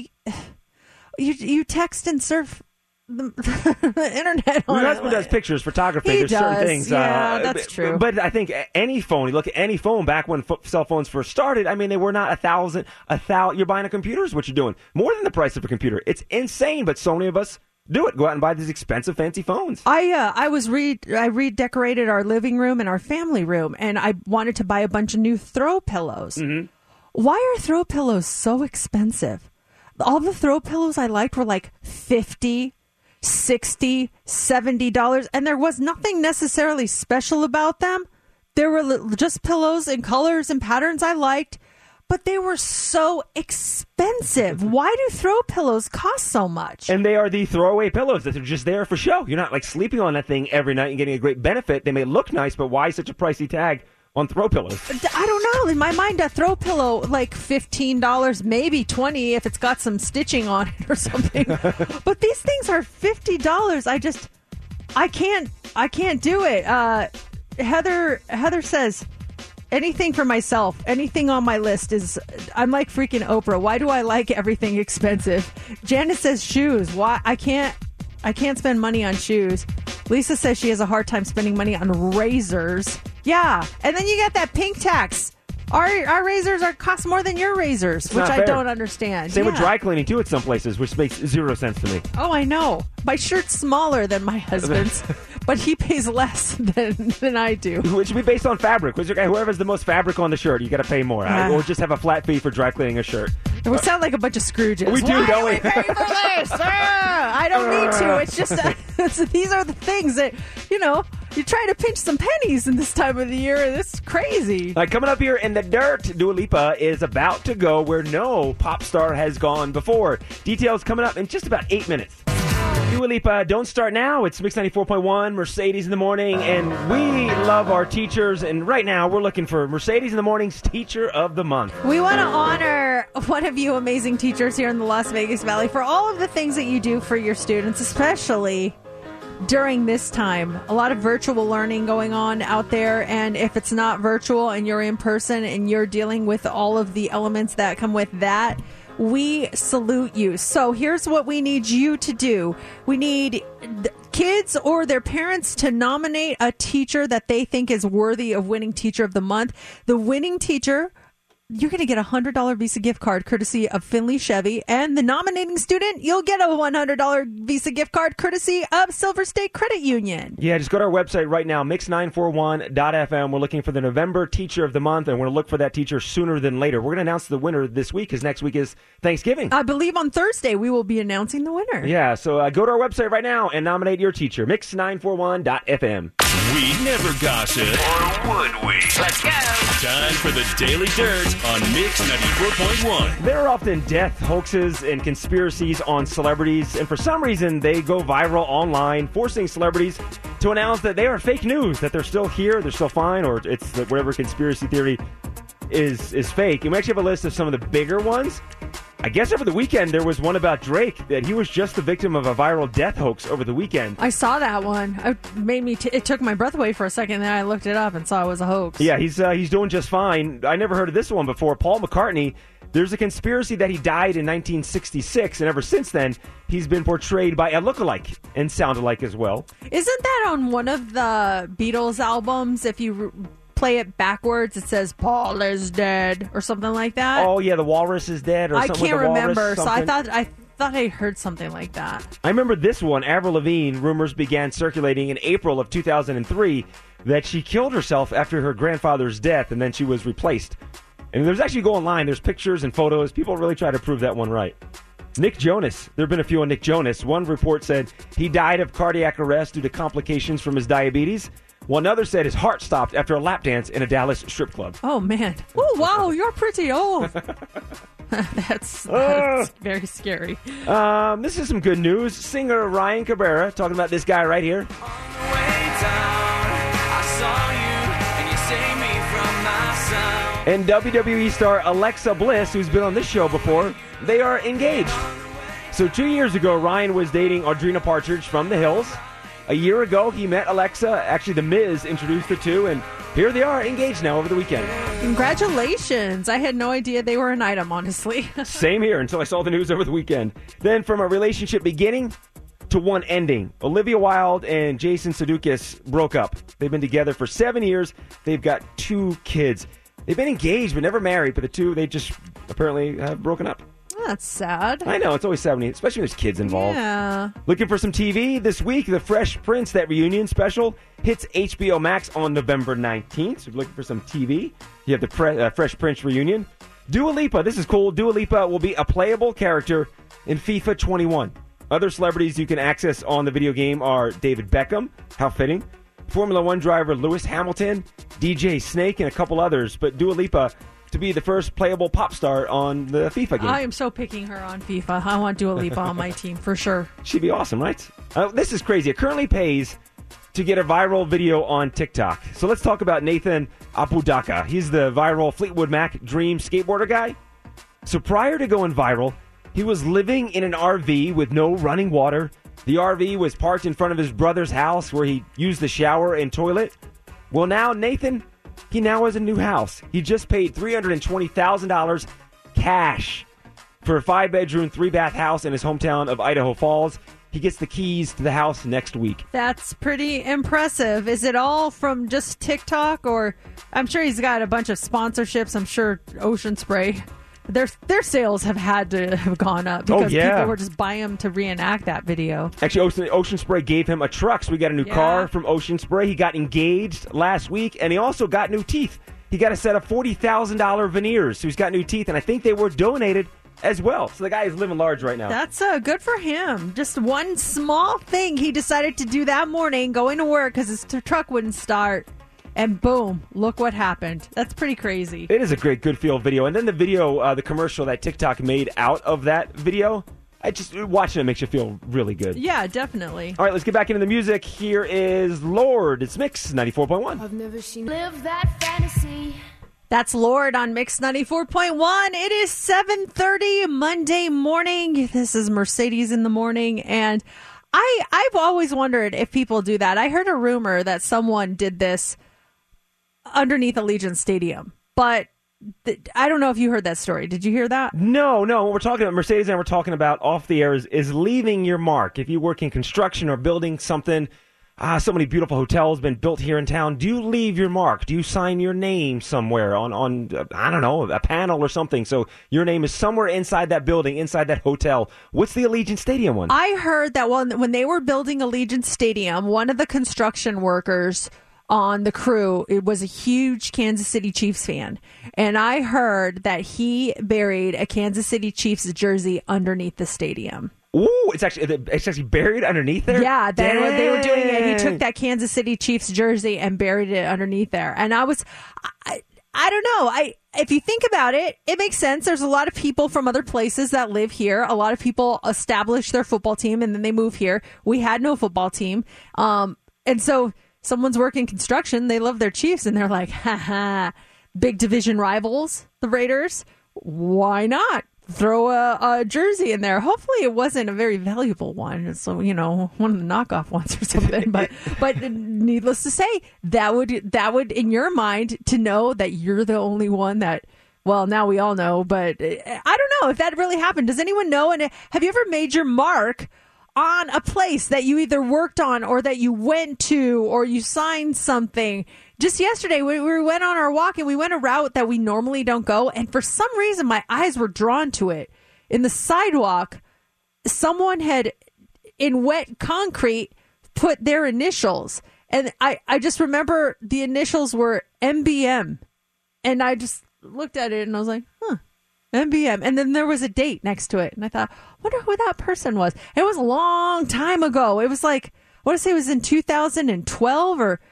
you text and surf the internet on My it. husband does pictures, photography. He There's certain does. things. Yeah, that's true. But I think any phone, you look at any phone back when cell phones first started, I mean, they were not $1,000. You're buying a computer is what you're doing. More than the price of a computer. It's insane, but so many of us do it. Go out and buy these expensive, fancy phones. I redecorated our living room and our family room, and I wanted to buy a bunch of new throw pillows. Mm-hmm. Why are throw pillows so expensive? All the throw pillows I liked were like $50, $60, $70, and there was nothing necessarily special about them. There were just pillows and colors and patterns I liked, but they were so expensive. Why do throw pillows cost so much? And they are the throwaway pillows that are just there for show. You're not like sleeping on that thing every night and getting a great benefit. They may look nice, but why such a pricey tag on throw pillows? I don't know. In my mind, a throw pillow, like $15, maybe $20 if it's got some stitching on it or something. But these things are $50. I can't do it. Heather says, anything for myself, anything on my list is, I'm like freaking Oprah. Why do I like everything expensive? Janice says shoes. Why? I can't spend money on shoes. Lisa says she has a hard time spending money on razors. Yeah. And then you get that pink tax. Our razors cost more than your razors, It's which not I fair. don't understand. Same with Yeah. dry cleaning, too, at some places, which makes zero sense to me. Oh, I know. My shirt's smaller than my husband's, but he pays less than I do. It should be based on fabric. Whoever has the most fabric on the shirt, you got to pay more. Yeah. Or just have a flat fee for dry cleaning a shirt. We sound like a bunch of Scrooges. We do, Why don't we? pay for this? I don't need to. It's just these are the things that, you try to pinch some pennies in this time of the year. It's crazy. All right, coming up here in the dirt, Dua Lipa is about to go where no pop star has gone before. Details coming up in just about 8 minutes. Dua Lipa, Don't Start Now. It's Mix 94.1, Mercedes in the Morning, and we love our teachers. And right now, we're looking for Mercedes in the Morning's Teacher of the Month. We want to honor one of you amazing teachers here in the Las Vegas Valley for all of the things that you do for your students, especially during this time. A lot of virtual learning going on out there, and if it's not virtual and you're in person and you're dealing with all of the elements that come with that, we salute you. So here's what we need you to do. We need kids or their parents to nominate a teacher that they think is worthy of winning Teacher of the Month. The winning teacher, you're going to get a $100 Visa gift card courtesy of Finley Chevy. And the nominating student, you'll get a $100 Visa gift card courtesy of Silver State Credit Union. Yeah, just go to our website right now, mix941.fm. We're looking for the November Teacher of the Month, and we're going to look for that teacher sooner than later. We're going to announce the winner this week because next week is Thanksgiving. I believe on Thursday we will be announcing the winner. Yeah, so go to our website right now and nominate your teacher, mix941.fm. We never gossip. Or would we? Let's go. Time for the Daily Dirt on Mix 94.1. There are often death hoaxes and conspiracies on celebrities, and for some reason they go viral online, forcing celebrities to announce that they are fake news, that they're still here, they're still fine, or it's whatever conspiracy theory is fake. And we actually have a list of some of the bigger ones. I guess over the weekend there was one about Drake, that he was just the victim of a viral death hoax over the weekend. I saw that one. It took my breath away for a second, then I looked it up and saw it was a hoax. Yeah, he's doing just fine. I never heard of this one before. Paul McCartney, there's a conspiracy that he died in 1966, and ever since then, he's been portrayed by a lookalike and sound-alike as well. Isn't that on one of the Beatles albums? If you play it backwards, it says Paul is dead or something like that. Oh yeah, the walrus is dead, or I something can't with the walrus, remember. So something. I thought I heard something like that. I remember this one. Avril Lavigne, rumors began circulating in April of 2003 that she killed herself after her grandfather's death, and then she was replaced. And there's actually, go online, there's pictures and photos. People really try to prove that one right. Nick Jonas. There have been a few on Nick Jonas. One report said he died of cardiac arrest due to complications from his diabetes. One other said his heart stopped after a lap dance in a Dallas strip club. Oh, man. Oh, wow, you're pretty old. That's very scary. This is some good news. Singer Ryan Cabrera talking about this guy right here. On the way down, I saw you, and you saved me from myself. And WWE star Alexa Bliss, who's been on this show before, they are engaged. So 2 years ago, Ryan was dating Audrina Partridge from The Hills. A year ago, he met Alexa. Actually, The Miz introduced the two, and here they are engaged now over the weekend. Congratulations. I had no idea they were an item, honestly. Same here until I saw the news over the weekend. Then from a relationship beginning to one ending, Olivia Wilde and Jason Sudeikis broke up. They've been together for 7 years. They've got 2 kids. They've been engaged but never married, but the two, they just apparently have broken up. That's sad. I know, it's always sad, especially when there's kids involved. Yeah. Looking for some TV? This week, The Fresh Prince, that reunion special, hits HBO Max on November 19th. So if you're looking for some TV, you have the Fresh Prince reunion. Dua Lipa, this is cool. Dua Lipa will be a playable character in FIFA 21. Other celebrities you can access on the video game are David Beckham, how fitting, Formula One driver Lewis Hamilton, DJ Snake, and a couple others. But Dua Lipa to be the first playable pop star on the FIFA game. I am so picking her on FIFA. I want Dua Lipa on my team for sure. She'd be awesome, right? This is crazy. It currently pays to get a viral video on TikTok. So let's talk about Nathan Apodaca. He's the viral Fleetwood Mac dream skateboarder guy. So prior to going viral, he was living in an RV with no running water. The RV was parked in front of his brother's house where he used the shower and toilet. Well, now Nathan, he now has a new house. He just paid $320,000 cash for a 5-bedroom, 3-bath house in his hometown of Idaho Falls. He gets the keys to the house next week. That's pretty impressive. Is it all from just TikTok, or I'm sure he's got a bunch of sponsorships. I'm sure Ocean Spray, their sales have had to have gone up because people were just buying them to reenact that video. Actually, Ocean Spray gave him a truck, so we got a new car from Ocean Spray. He got engaged last week, and he also got new teeth. He got a set of $40,000 veneers, so he's got new teeth, and I think they were donated as well. So the guy is living large right now. That's good for him. Just one small thing he decided to do that morning, going to work because his truck wouldn't start. And boom, look what happened. That's pretty crazy. It is a great good feel video. And then the video, the commercial that TikTok made out of that video, watching it makes you feel really good. Yeah, definitely. All right, let's get back into the music. Here is Lorde. It's Mix 94.1. I've never seen live that fantasy. That's Lorde on Mix 94.1. It is 7:30 Monday morning. This is Mercedes in the Morning. And I've always wondered if people do that. I heard a rumor that someone did this underneath Allegiant Stadium, but I don't know if you heard that story. Did you hear that? No. What we're talking about, Mercedes and we're talking about off the air is leaving your mark. If you work in construction or building something, so many beautiful hotels been built here in town. Do you leave your mark? Do you sign your name somewhere on I don't know, a panel or something? So your name is somewhere inside that building, inside that hotel. What's the Allegiant Stadium one? I heard that when they were building Allegiant Stadium, one of the construction workers on the crew, it was a huge Kansas City Chiefs fan. And I heard that he buried a Kansas City Chiefs jersey underneath the stadium. Ooh, it's actually buried underneath there? Yeah, they were doing it. He took that Kansas City Chiefs jersey and buried it underneath there. And I don't know. If you think about it, it makes sense. There's a lot of people from other places that live here. A lot of people establish their football team and then they move here. We had no football team. And so someone's working construction. They love their Chiefs and they're like, big division rivals, the Raiders. Why not throw a jersey in there? Hopefully it wasn't a very valuable one. So, one of the knockoff ones or something. But needless to say, that would, in your mind, to know that you're the only one that, well, now we all know, but I don't know if that really happened. Does anyone know? And have you ever made your mark on a place that you either worked on or that you went to or you signed something? Just yesterday, we went on our walk and we went a route that we normally don't go. And for some reason, my eyes were drawn to it. In the sidewalk, someone had, in wet concrete, put their initials. And I just remember the initials were MBM. And I just looked at it and I was like, MBM. And then there was a date next to it. And I thought, wonder who that person was. It was a long time ago. It was like, I want to say it was in 2012 or...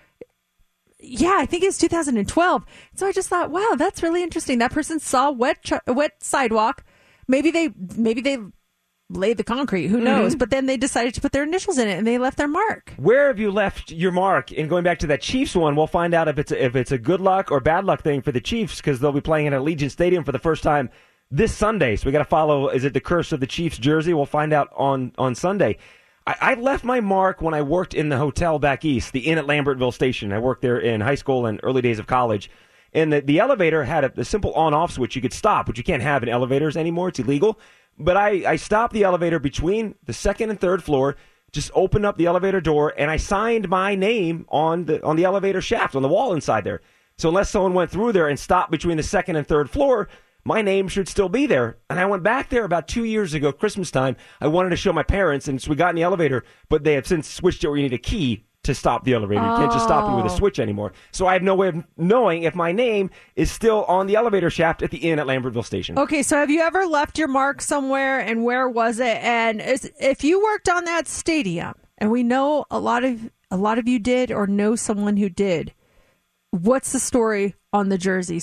Yeah, I think it's 2012. So I just thought, wow, that's really interesting. That person saw wet sidewalk. Maybe they laid the concrete. Who knows? But then they decided to put their initials in it, and they left their mark. Where have you left your mark? And going back to that Chiefs one, we'll find out if it's a good luck or bad luck thing for the Chiefs, because they'll be playing at Allegiant Stadium for the first time this Sunday. So we got to follow, is it the curse of the Chiefs jersey? We'll find out on Sunday. I left my mark when I worked in the hotel back east, the Inn at Lambertville Station. I worked there in high school and early days of college. And the elevator had a simple on-off switch. You could stop, which you can't have in elevators anymore. It's illegal. But I stopped the elevator between the second and third floor, just opened up the elevator door, and I signed my name on the elevator shaft, on the wall inside there. So unless someone went through there and stopped between the second and third floor, my name should still be there. And I went back there about 2 years ago, Christmas time. I wanted to show my parents, and so we got in the elevator, but they have since switched it where you need a key to stop the elevator. You can't just stop it with a switch anymore. So I have no way of knowing if my name is still on the elevator shaft at the Inn at Lambertville Station. Okay, so have you ever left your mark somewhere, and where was it? And if you worked on that stadium, and we know a lot of you did or know someone who did, what's the story on the jersey?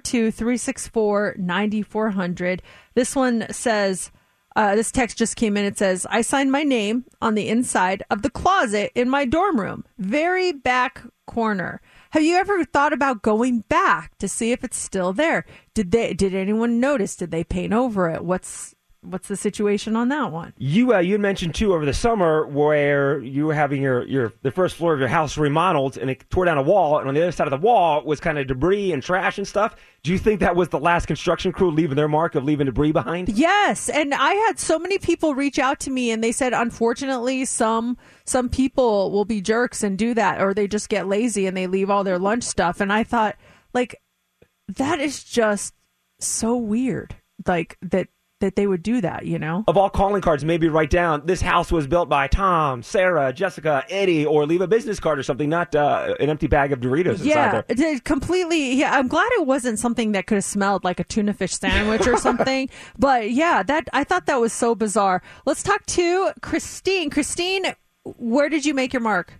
702-364-9400. This one says, this text just came in. It says, I signed my name on the inside of the closet in my dorm room, very back corner. Have you ever thought about going back to see if it's still there? Did anyone notice? Did they paint over it? What's the situation on that one? You had mentioned too over the summer where you were having the first floor of your house remodeled, and it tore down a wall, and on the other side of the wall was kind of debris and trash and stuff. Do you think that was the last construction crew leaving their mark of leaving debris behind? Yes, and I had so many people reach out to me, and they said, unfortunately, some people will be jerks and do that, or they just get lazy and they leave all their lunch stuff. And I thought, like, that is just so weird, like that they would do that, you know? Of all calling cards, maybe write down, this house was built by Tom, Sarah, Jessica, Eddie, or leave a business card or something, not an empty bag of Doritos inside there. Yeah, completely. Yeah, I'm glad it wasn't something that could have smelled like a tuna fish sandwich or something. But yeah, I thought that was so bizarre. Let's talk to Christine. Christine, where did you make your mark?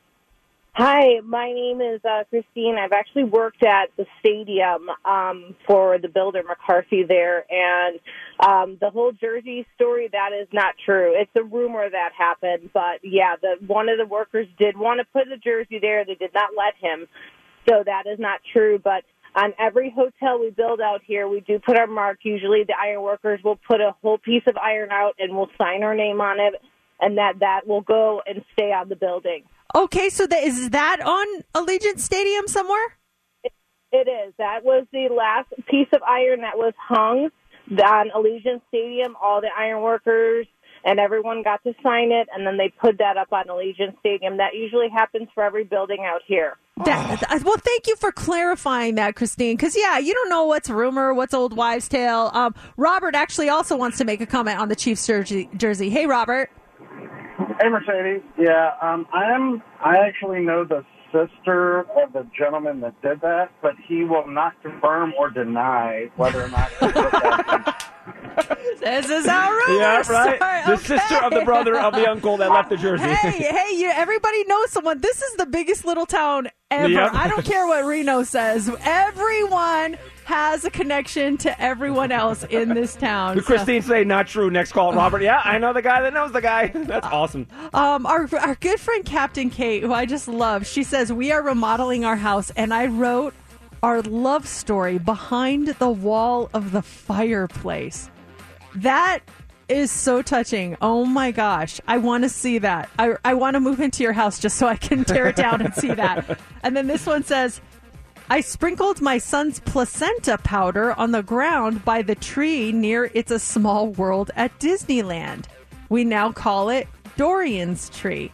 Hi, my name is Christine. I've actually worked at the stadium for the builder McCarthy there, and the whole jersey story, that is not true. It's a rumor that happened, but yeah, one of the workers did want to put a jersey there. They did not let him, so that is not true. But on every hotel we build out here, we do put our mark. Usually the iron workers will put a whole piece of iron out, and we'll sign our name on it, and that will go and stay on the building. Okay, so is that on Allegiant Stadium somewhere? It is. That was the last piece of iron that was hung on Allegiant Stadium. All the iron workers and everyone got to sign it, and then they put that up on Allegiant Stadium. That usually happens for every building out here. Well, thank you for clarifying that, Christine, because, yeah, you don't know what's rumor, what's old wives' tale. Robert actually also wants to make a comment on the Chiefs jersey. Hey, Robert. Hey, Mercedes. Yeah, I actually know the sister of the gentleman that did that, but he will not confirm or deny whether or not he did that. This is how rumors Yeah, right. start. The sister of the brother of the uncle that left the jersey. Hey, everybody knows someone. This is the biggest little town ever. Yep. I don't care what Reno says. Everyone has a connection to everyone else in this town. Christine say not true. Next call, Robert. Yeah, I know the guy that knows the guy. That's awesome. Our good friend Captain Kate, who I just love, she says, we are remodeling our house, and I wrote our love story behind the wall of the fireplace. That is so touching. Oh my gosh. I want to see that. I want to move into your house just so I can tear it down and see that. And then this one says, I sprinkled my son's placenta powder on the ground by the tree near It's a Small World at Disneyland. We now call it Dorian's tree.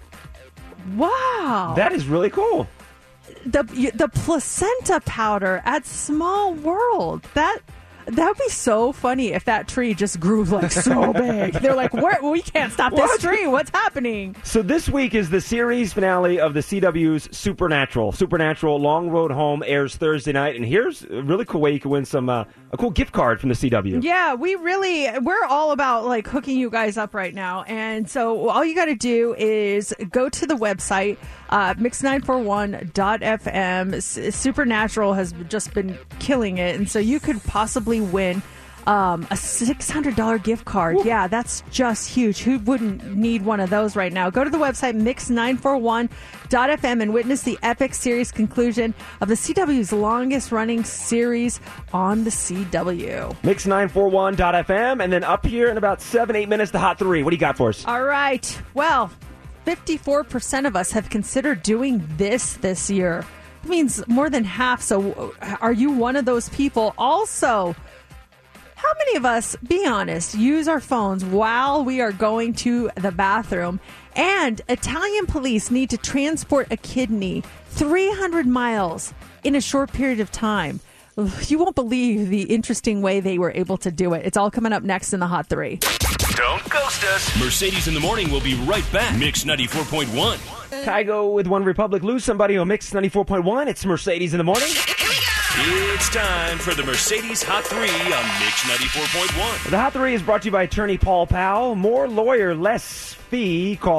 Wow. That is really cool. The placenta powder at Small World. That would be so funny if that tree just grew like so big. They're like, we can't stop this tree. What's happening? So this week is the series finale of the CW's Supernatural. Supernatural Long Road Home airs Thursday night. And here's a really cool way you can win some a cool gift card from the CW. Yeah, we're all about like hooking you guys up right now. And so all you got to do is go to the website, mix941.fm. Supernatural has just been killing it. And so you could possibly win a $600 gift card. Yeah, that's just huge. Who wouldn't need one of those right now? Go to the website mix941.fm and witness the epic series conclusion of the CW's longest running series on the CW. Mix941.fm, and then up here in about 7-8 minutes, the Hot 3. What do you got for us? All right. Well, 54% of us have considered doing this year. That means more than half. So are you one of those people? Also, how many of us, be honest, use our phones while we are going to the bathroom? And Italian police need to transport a kidney 300 miles in a short period of time. You won't believe the interesting way they were able to do it. It's all coming up next in the Hot 3. Don't ghost us. Mercedes in the Morning will be right back. Mix 94.1. Kygo with One Republic. Lose somebody on Mix 94.1. It's Mercedes in the Morning. It's time for the Mercedes Hot 3 on Mix 94.1. The Hot 3 is brought to you by attorney Paul Powell. More lawyer, less fee. Call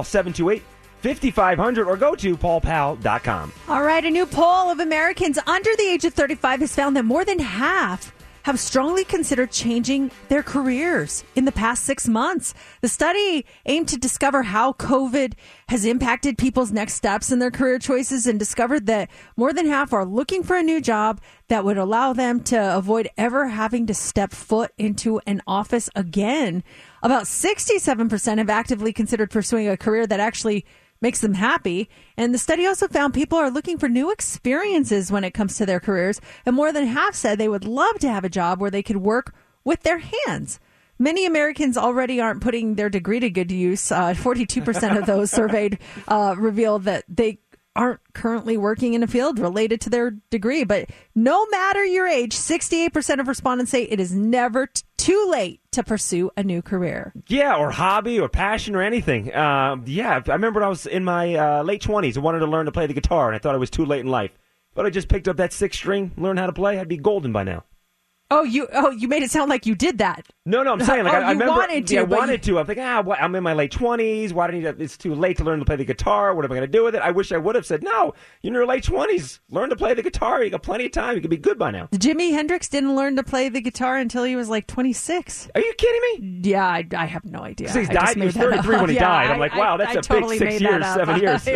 728-5500 or go to paulpowell.com. All right, a new poll of Americans under the age of 35 has found that more than half have strongly considered changing their careers in the past 6 months. The study aimed to discover how COVID has impacted people's next steps in their career choices and discovered that more than half are looking for a new job that would allow them to avoid ever having to step foot into an office again. About 67% have actively considered pursuing a career that actually makes them happy. And the study also found people are looking for new experiences when it comes to their careers. And more than half said they would love to have a job where they could work with their hands. Many Americans already aren't putting their degree to good use. 42% of those surveyed revealed that they aren't currently working in a field related to their degree. But no matter your age, 68% of respondents say it is never too late to pursue a new career. Yeah, or hobby or passion or anything. I remember when I was in my late 20s, I wanted to learn to play the guitar, and I thought it was too late in life. But I just picked up that 6th string, learned how to play, I'd be golden by now. Oh, you made it sound like you did that. No, I'm saying, like, I remember. Wanted to, yeah, I wanted to. I'm thinking, I'm in my late 20s. Why do I need to? It's too late to learn to play the guitar. What am I going to do with it? I wish I would have said, no, you're in your late 20s. Learn to play the guitar. You got plenty of time. You could be good by now. Jimi Hendrix didn't learn to play the guitar until he was like 26. Are you kidding me? Yeah, I have no idea. He died. He was 33 when he died. I'm like, wow, that's a totally big 6 years, 7 years.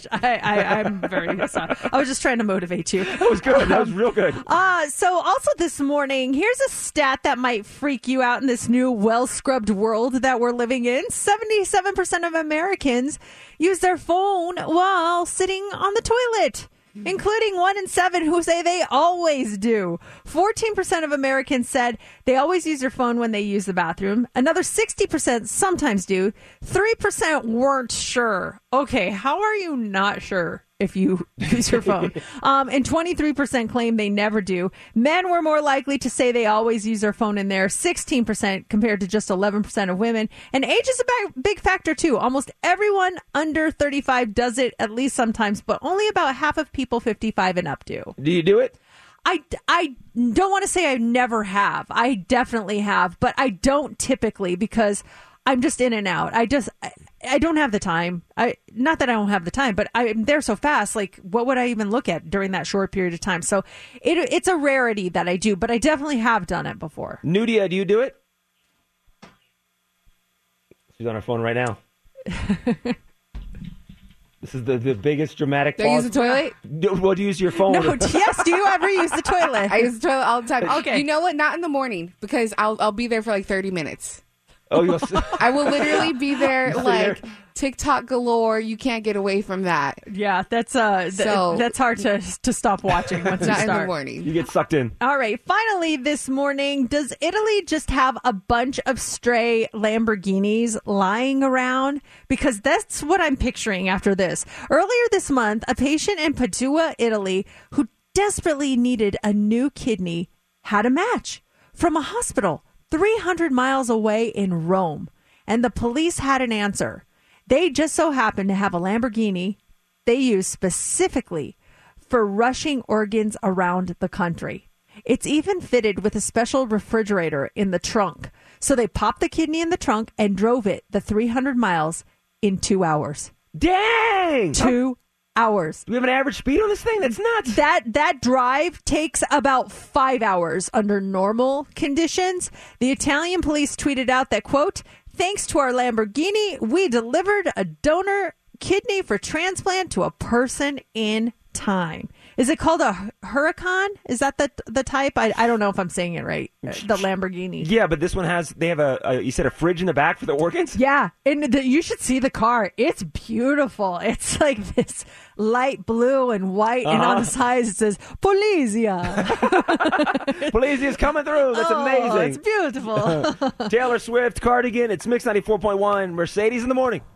I'm very sorry. I was just trying to motivate you. That was good. That was real good. So also this morning, here's a stat that might freak you out in this new well-scrubbed world that we're living in. 77% of Americans use their phone while sitting on the toilet, including 1 in 7 who say they always do. 14% of Americans said they always use their phone when they use the bathroom. Another 60% sometimes do. 3% weren't sure. Okay, how are you not sure if you use your phone? And 23% claim they never do. Men were more likely to say they always use their phone in there, 16% compared to just 11% of women. And age is a big factor, too. Almost everyone under 35 does it at least sometimes, but only about half of people 55 and up do. Do you do it? I don't want to say I never have. I definitely have, but I don't typically because I'm just in and out. I don't have the time. Not that I don't have the time, but I'm there so fast. Like, what would I even look at during that short period of time? So it's a rarity that I do, but I definitely have done it before. Nudia, do you do it? She's on her phone right now. This is the biggest dramatic pause. Do you use the toilet? What do you use your phone? No, yes. Do you ever use the toilet? I use the toilet all the time. Okay. You know what? Not in the morning because I'll be there for like 30 minutes. Oh, you'll I will literally be there like TikTok galore. You can't get away from that. Yeah, that's that's hard to stop watching once you not start. in the morning. You get sucked in. All right. Finally, this morning, does Italy just have a bunch of stray Lamborghinis lying around? Because that's what I'm picturing after this. Earlier this month, a patient in Padua, Italy, who desperately needed a new kidney, had a match from a hospital 300 miles away in Rome. And the police had an answer. They just so happened to have a Lamborghini they use specifically for rushing organs around the country. It's even fitted with a special refrigerator in the trunk. So they popped the kidney in the trunk and drove it the 300 miles in 2 hours. Dang! 2 hours. Do we have an average speed on this thing? That's nuts. That drive takes about 5 hours under normal conditions. The Italian police tweeted out that, quote, thanks to our Lamborghini, we delivered a donor kidney for transplant to a person in time. Is it called a Huracan? Is that the type? I don't know if I'm saying it right. The Lamborghini. Yeah, but this one they have you said a fridge in the back for the organs? Yeah, and you should see the car. It's beautiful. It's like this light blue and white, and on the sides it says, Polizia. Polizia's coming through. That's amazing. It's beautiful. Taylor Swift, Cardigan. It's Mix 94.1. Mercedes in the morning.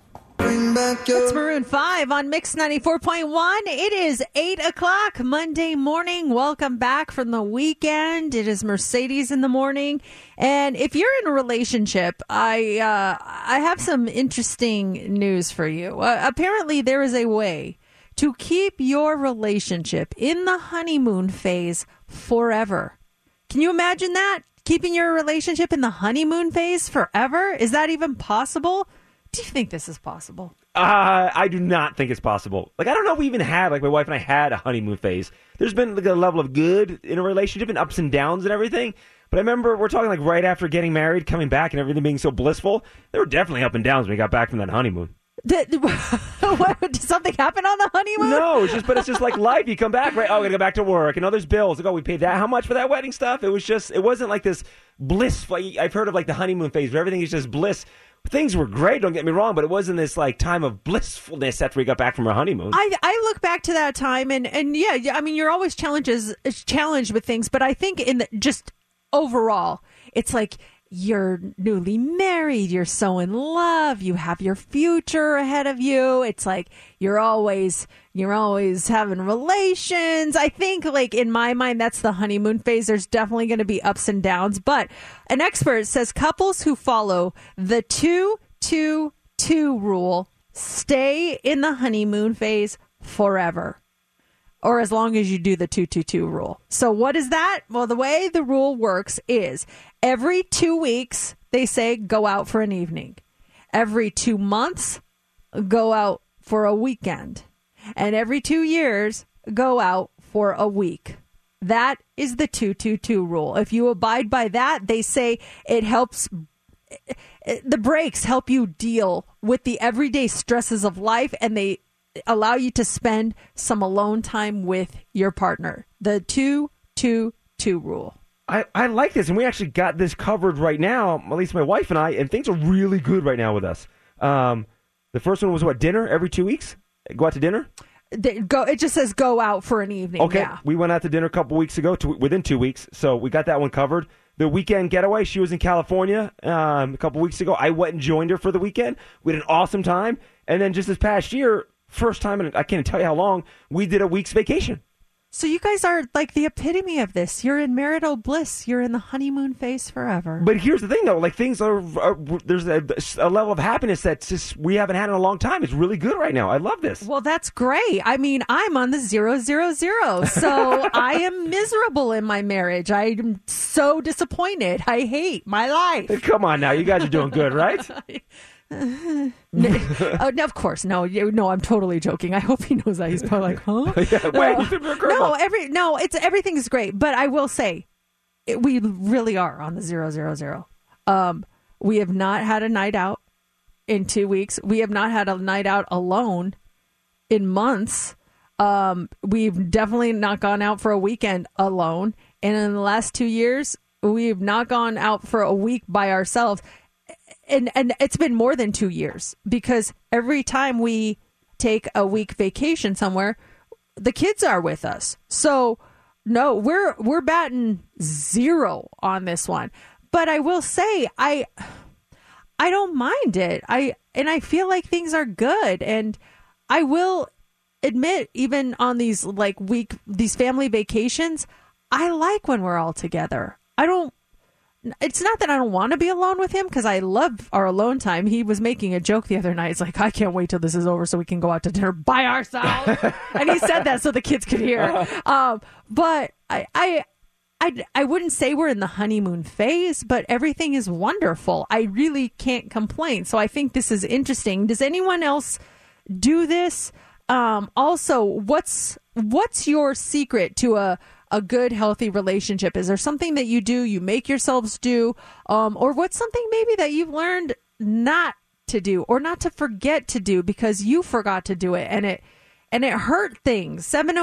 It's Maroon 5 on Mix 94.1. It is 8 o'clock Monday morning. Welcome back from the weekend. It is Mercedes in the morning. And if you're in a relationship, I have some interesting news for you. Apparently, there is a way to keep your relationship in the honeymoon phase forever. Can you imagine that? Keeping your relationship in the honeymoon phase forever? Is that even possible? Do you think this is possible? I do not think it's possible. Like, I don't know if we even had, like, my wife and I had a honeymoon phase. There's been like a level of good in a relationship and ups and downs and everything. But I remember we're talking like right after getting married, coming back and everything being so blissful. There were definitely up and downs when we got back from that honeymoon. Did something happen on the honeymoon? No, it's just like life. You come back, right? Oh, we gotta go back to work. And there's bills. Like, oh, we paid that. How much for that wedding stuff? It wasn't like this bliss. I've heard of like the honeymoon phase where everything is just bliss. Things were great, don't get me wrong, but it wasn't this like time of blissfulness after we got back from our honeymoon. I look back to that time and yeah, I mean, you're always challenged with things, but I think just overall, it's like you're newly married, you're so in love, you have your future ahead of you. It's like you're always having relations. I think, like, in my mind, that's the honeymoon phase. There's definitely going to be ups and downs, but an expert says couples who follow the 2-2-2 rule stay in the honeymoon phase forever, or as long as you do the 2-2-2 rule. So what is that? Well, the way the rule works is every 2 weeks, they say, go out for an evening. Every 2 months, go out for a weekend. And every 2 years, go out for a week. That is the 2-2-2 rule. If you abide by that, they say it helps. The breaks help you deal with the everyday stresses of life, and they allow you to spend some alone time with your partner. The 2-2-2 rule. I like this, and we actually got this covered right now, at least my wife and I, and things are really good right now with us. The first one was dinner every 2 weeks? Go out to dinner? It just says go out for an evening. Okay, yeah. We went out to dinner a couple weeks ago, within 2 weeks, so we got that one covered. The weekend getaway, she was in California a couple weeks ago. I went and joined her for the weekend. We had an awesome time. And then just this past year, first time in I can't tell you how long, we did a week's vacation. So you guys are like the epitome of this. You're in marital bliss. You're in the honeymoon phase forever. But here's the thing, though. Like, things are there's a level of happiness that's just we haven't had in a long time. It's really good right now. I love this. Well, that's great. I mean, I'm on the 0-0-0, so I am miserable in my marriage. I'm so disappointed. I hate my life. Come on now. You guys are doing good, right? No, of course, no. I'm totally joking. I hope he knows that. He's probably like, huh? Everything is great. But I will say, we really are on the 0-0-0. We have not had a night out in 2 weeks. We have not had a night out alone in months. We've definitely not gone out for a weekend alone. And in the last 2 years, we've not gone out for a week by ourselves. And it's been more than 2 years, because every time we take a week vacation somewhere, the kids are with us. So no, we're batting 0 on this one. But I will say I don't mind it. I feel like things are good, and I will admit, even on these these family vacations, I like when we're all together. It's not that I don't want to be alone with him, because I love our alone time. He was making a joke the other night. It's like, I can't wait till this is over so we can go out to dinner by ourselves. And he said that so the kids could hear. But I wouldn't say we're in the honeymoon phase, but everything is wonderful. I really can't complain. So I think this is interesting. Does anyone else do this? also, what's your secret to a good, healthy relationship? Is there something that you do, you make yourselves do, or what's something maybe that you've learned not to do or not to forget to do because you forgot to do it and it hurt things?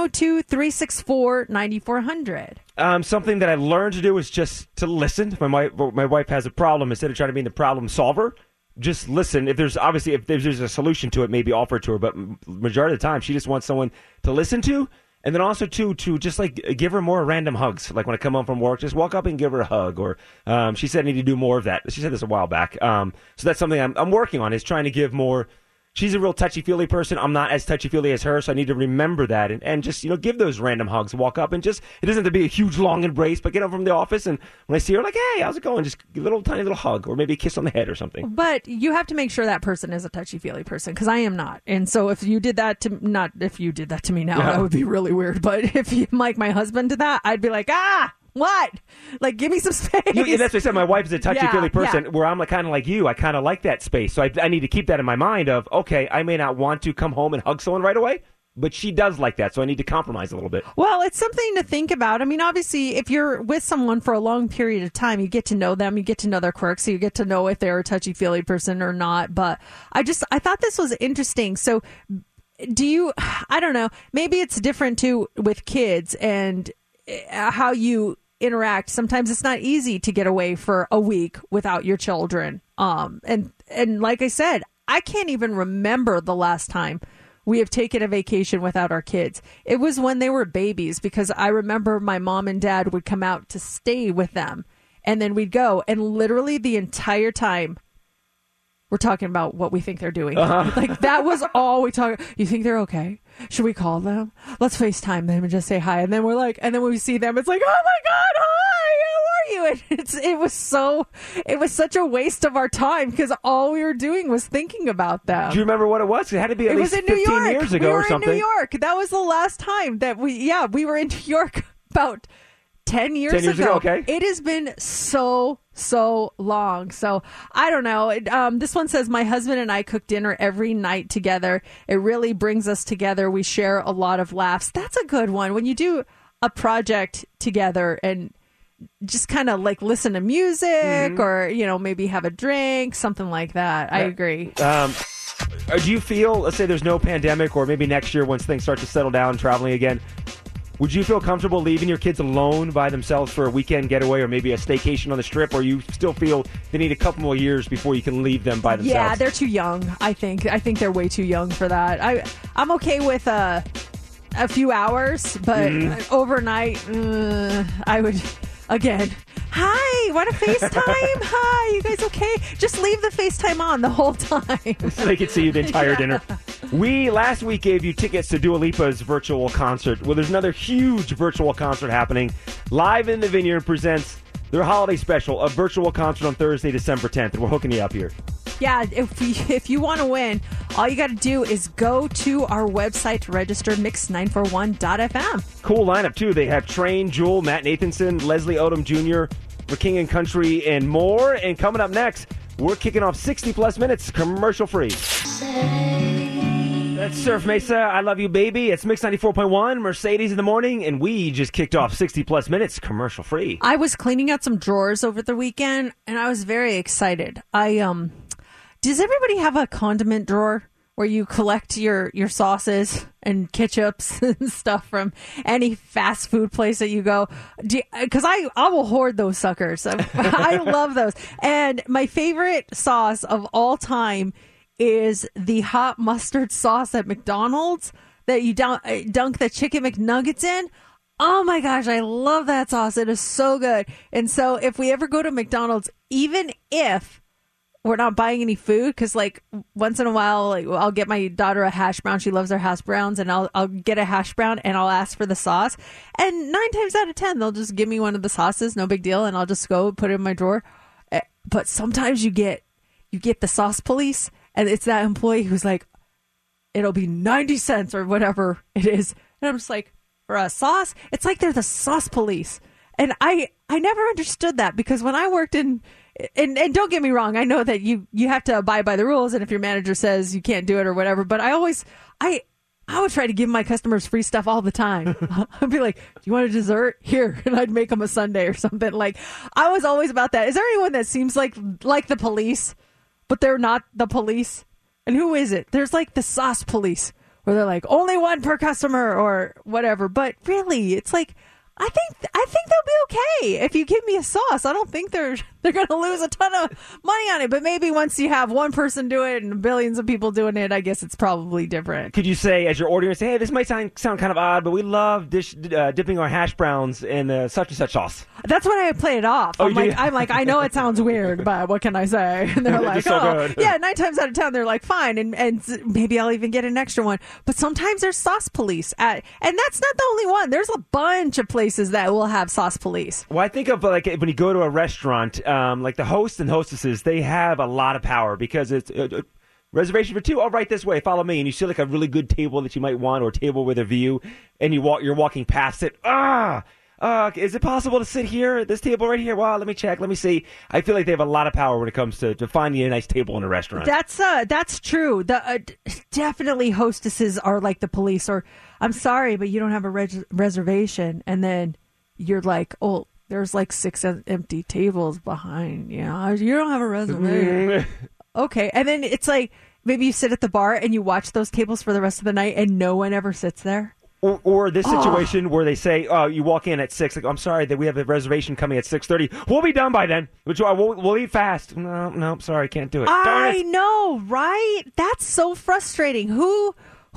702-364-9400. Something that I learned to do is just to listen. If my wife has a problem, instead of trying to be the problem solver, just listen. If there's a solution to it, maybe offer it to her. But majority of the time, she just wants someone to listen to. And then also, to just, like, give her more random hugs. Like, when I come home from work, just walk up and give her a hug. Or she said I need to do more of that. She said this a while back. So that's something I'm working on, is trying to give more. She's a real touchy-feely person. I'm not as touchy-feely as her, so I need to remember that and just, give those random hugs. Walk up and just, it doesn't have to be a huge, long embrace, but get up from the office, and when I see her, like, hey, how's it going? Just a little tiny little hug, or maybe a kiss on the head or something. But you have to make sure that person is a touchy-feely person, because I am not. And so if you did that to me now, that would be really weird. But if you, like my husband did that, I'd be like, what? Like, give me some space. That's what I said. My wife is a touchy-feely person, where I'm kind of like you. I kind of like that space. So I need to keep that in my mind of, okay, I may not want to come home and hug someone right away, but she does like that, so I need to compromise a little bit. Well, it's something to think about. I mean, obviously, if you're with someone for a long period of time, you get to know them, you get to know their quirks, so you get to know if they're a touchy-feely person or not. But I thought this was interesting. So I don't know, maybe it's different, too, with kids and how you interact. Sometimes it's not easy to get away for a week without your children. And like I said, I can't even remember the last time we have taken a vacation without our kids. It was when they were babies, because I remember my mom and dad would come out to stay with them, and then we'd go, and literally the entire time we're talking about what we think they're doing. Like, that was all we talk. You think they're okay? Should we call them? Let's FaceTime them and just say hi. And then we're like, and then when we see them, it's like, oh my God, hi, how are you? And it was such a waste of our time, because all we were doing was thinking about them. Do you remember what it was? It had to be at least 15 years ago or something. We were in New York. That was the last time that we were in New York, about 10 years ago. Okay. It has been so long. So I don't know. This one says, my husband and I cook dinner every night together. It really brings us together. We share a lot of laughs. That's a good one. When you do a project together and just kind of like listen to music or, maybe have a drink, something like that. I agree. Do you feel, let's say there's no pandemic, or maybe next year once things start to settle down, traveling again, would you feel comfortable leaving your kids alone by themselves for a weekend getaway or maybe a staycation on the Strip, or you still feel they need a couple more years before you can leave them by themselves? Yeah, they're too young, I think. I think they're way too young for that. I'm okay with a few hours, but overnight, I would, again, hi, want to FaceTime? Hi, you guys okay? Just leave the FaceTime on the whole time. So they could see you the entire dinner. We last week gave you tickets to Dua Lipa's virtual concert. Well, there's another huge virtual concert happening. Live in the Vineyard presents their holiday special, a virtual concert on Thursday, December 10th, and we're hooking you up here. Yeah, if you want to win, all you got to do is go to our website to register, mix941.fm. Cool lineup, too. They have Train, Jewel, Matt Nathanson, Leslie Odom Jr., for King and Country, and more. And coming up next, we're kicking off 60-plus minutes commercial-free. That's Surf Mesa, I Love You Baby. It's Mix 94.1, Mercedes in the morning, and we just kicked off 60-plus minutes commercial-free. I was cleaning out some drawers over the weekend, and I was very excited. Does everybody have a condiment drawer where you collect your sauces and ketchups and stuff from any fast food place that you go? Because I will hoard those suckers. I love those. And my favorite sauce of all time is the hot mustard sauce at McDonald's that you dunk the Chicken McNuggets in. Oh my gosh, I love that sauce. It is so good. And so if we ever go to McDonald's, even if we're not buying any food, because like once in a while, like, I'll get my daughter a hash brown. She loves her hash browns, and I'll get a hash brown and I'll ask for the sauce. And 9 times out of 10, they'll just give me one of the sauces, no big deal, and I'll just go put it in my drawer. But sometimes you get the sauce police, and it's that employee who's like, it'll be 90 cents or whatever it is, and I'm just like, for a sauce, it's like they're the sauce police. And I never understood that, because when I worked in. And don't get me wrong, I know that you have to abide by the rules, and if your manager says you can't do it or whatever, but I I would try to give my customers free stuff all the time. I'd be like, do you want a dessert? Here. And I'd make them a sundae or something. Like, I was always about that. Is there anyone that seems like the police, but they're not the police? And who is it? There's like the sauce police, where they're like, only one per customer or whatever. But really, it's like, I think they'll be okay if you give me a sauce. I don't think they're going to lose a ton of money on it. But maybe once you have one person do it and billions of people doing it, I guess it's probably different. Could you say, as you're ordering, say, hey, this might sound kind of odd, but we love dipping our hash browns in such and such sauce. That's when I play it off. I'm like, I know it sounds weird, but what can I say? And they're like, so good. Yeah, 9 times out of 10, they're like, fine, and maybe I'll even get an extra one. But sometimes there's sauce police, and that's not the only one. There's a bunch of places that will have sauce police. Well, I think of like when you go to a restaurant, like the hosts and hostesses, they have a lot of power because it's reservation for 2. Oh, right this way, follow me. And you see like a really good table that you might want, or a table with a view, and you're walking past it. Is it possible to sit here at this table right here? Well, let me check. Let me see. I feel like they have a lot of power when it comes to finding a nice table in a restaurant. That's true. Definitely hostesses are like the police. Or, I'm sorry, but you don't have a reservation. And then you're like, oh, there's like 6 empty tables behind. Yeah, you don't have a reservation. Okay. And then it's like, maybe you sit at the bar and you watch those tables for the rest of the night and no one ever sits there. Or this situation where they say, you walk in at 6, like, I'm sorry that we have a reservation coming at 6:30. We'll be done by then. We'll eat fast. No, sorry, can't do it. I know, right? That's so frustrating. Who's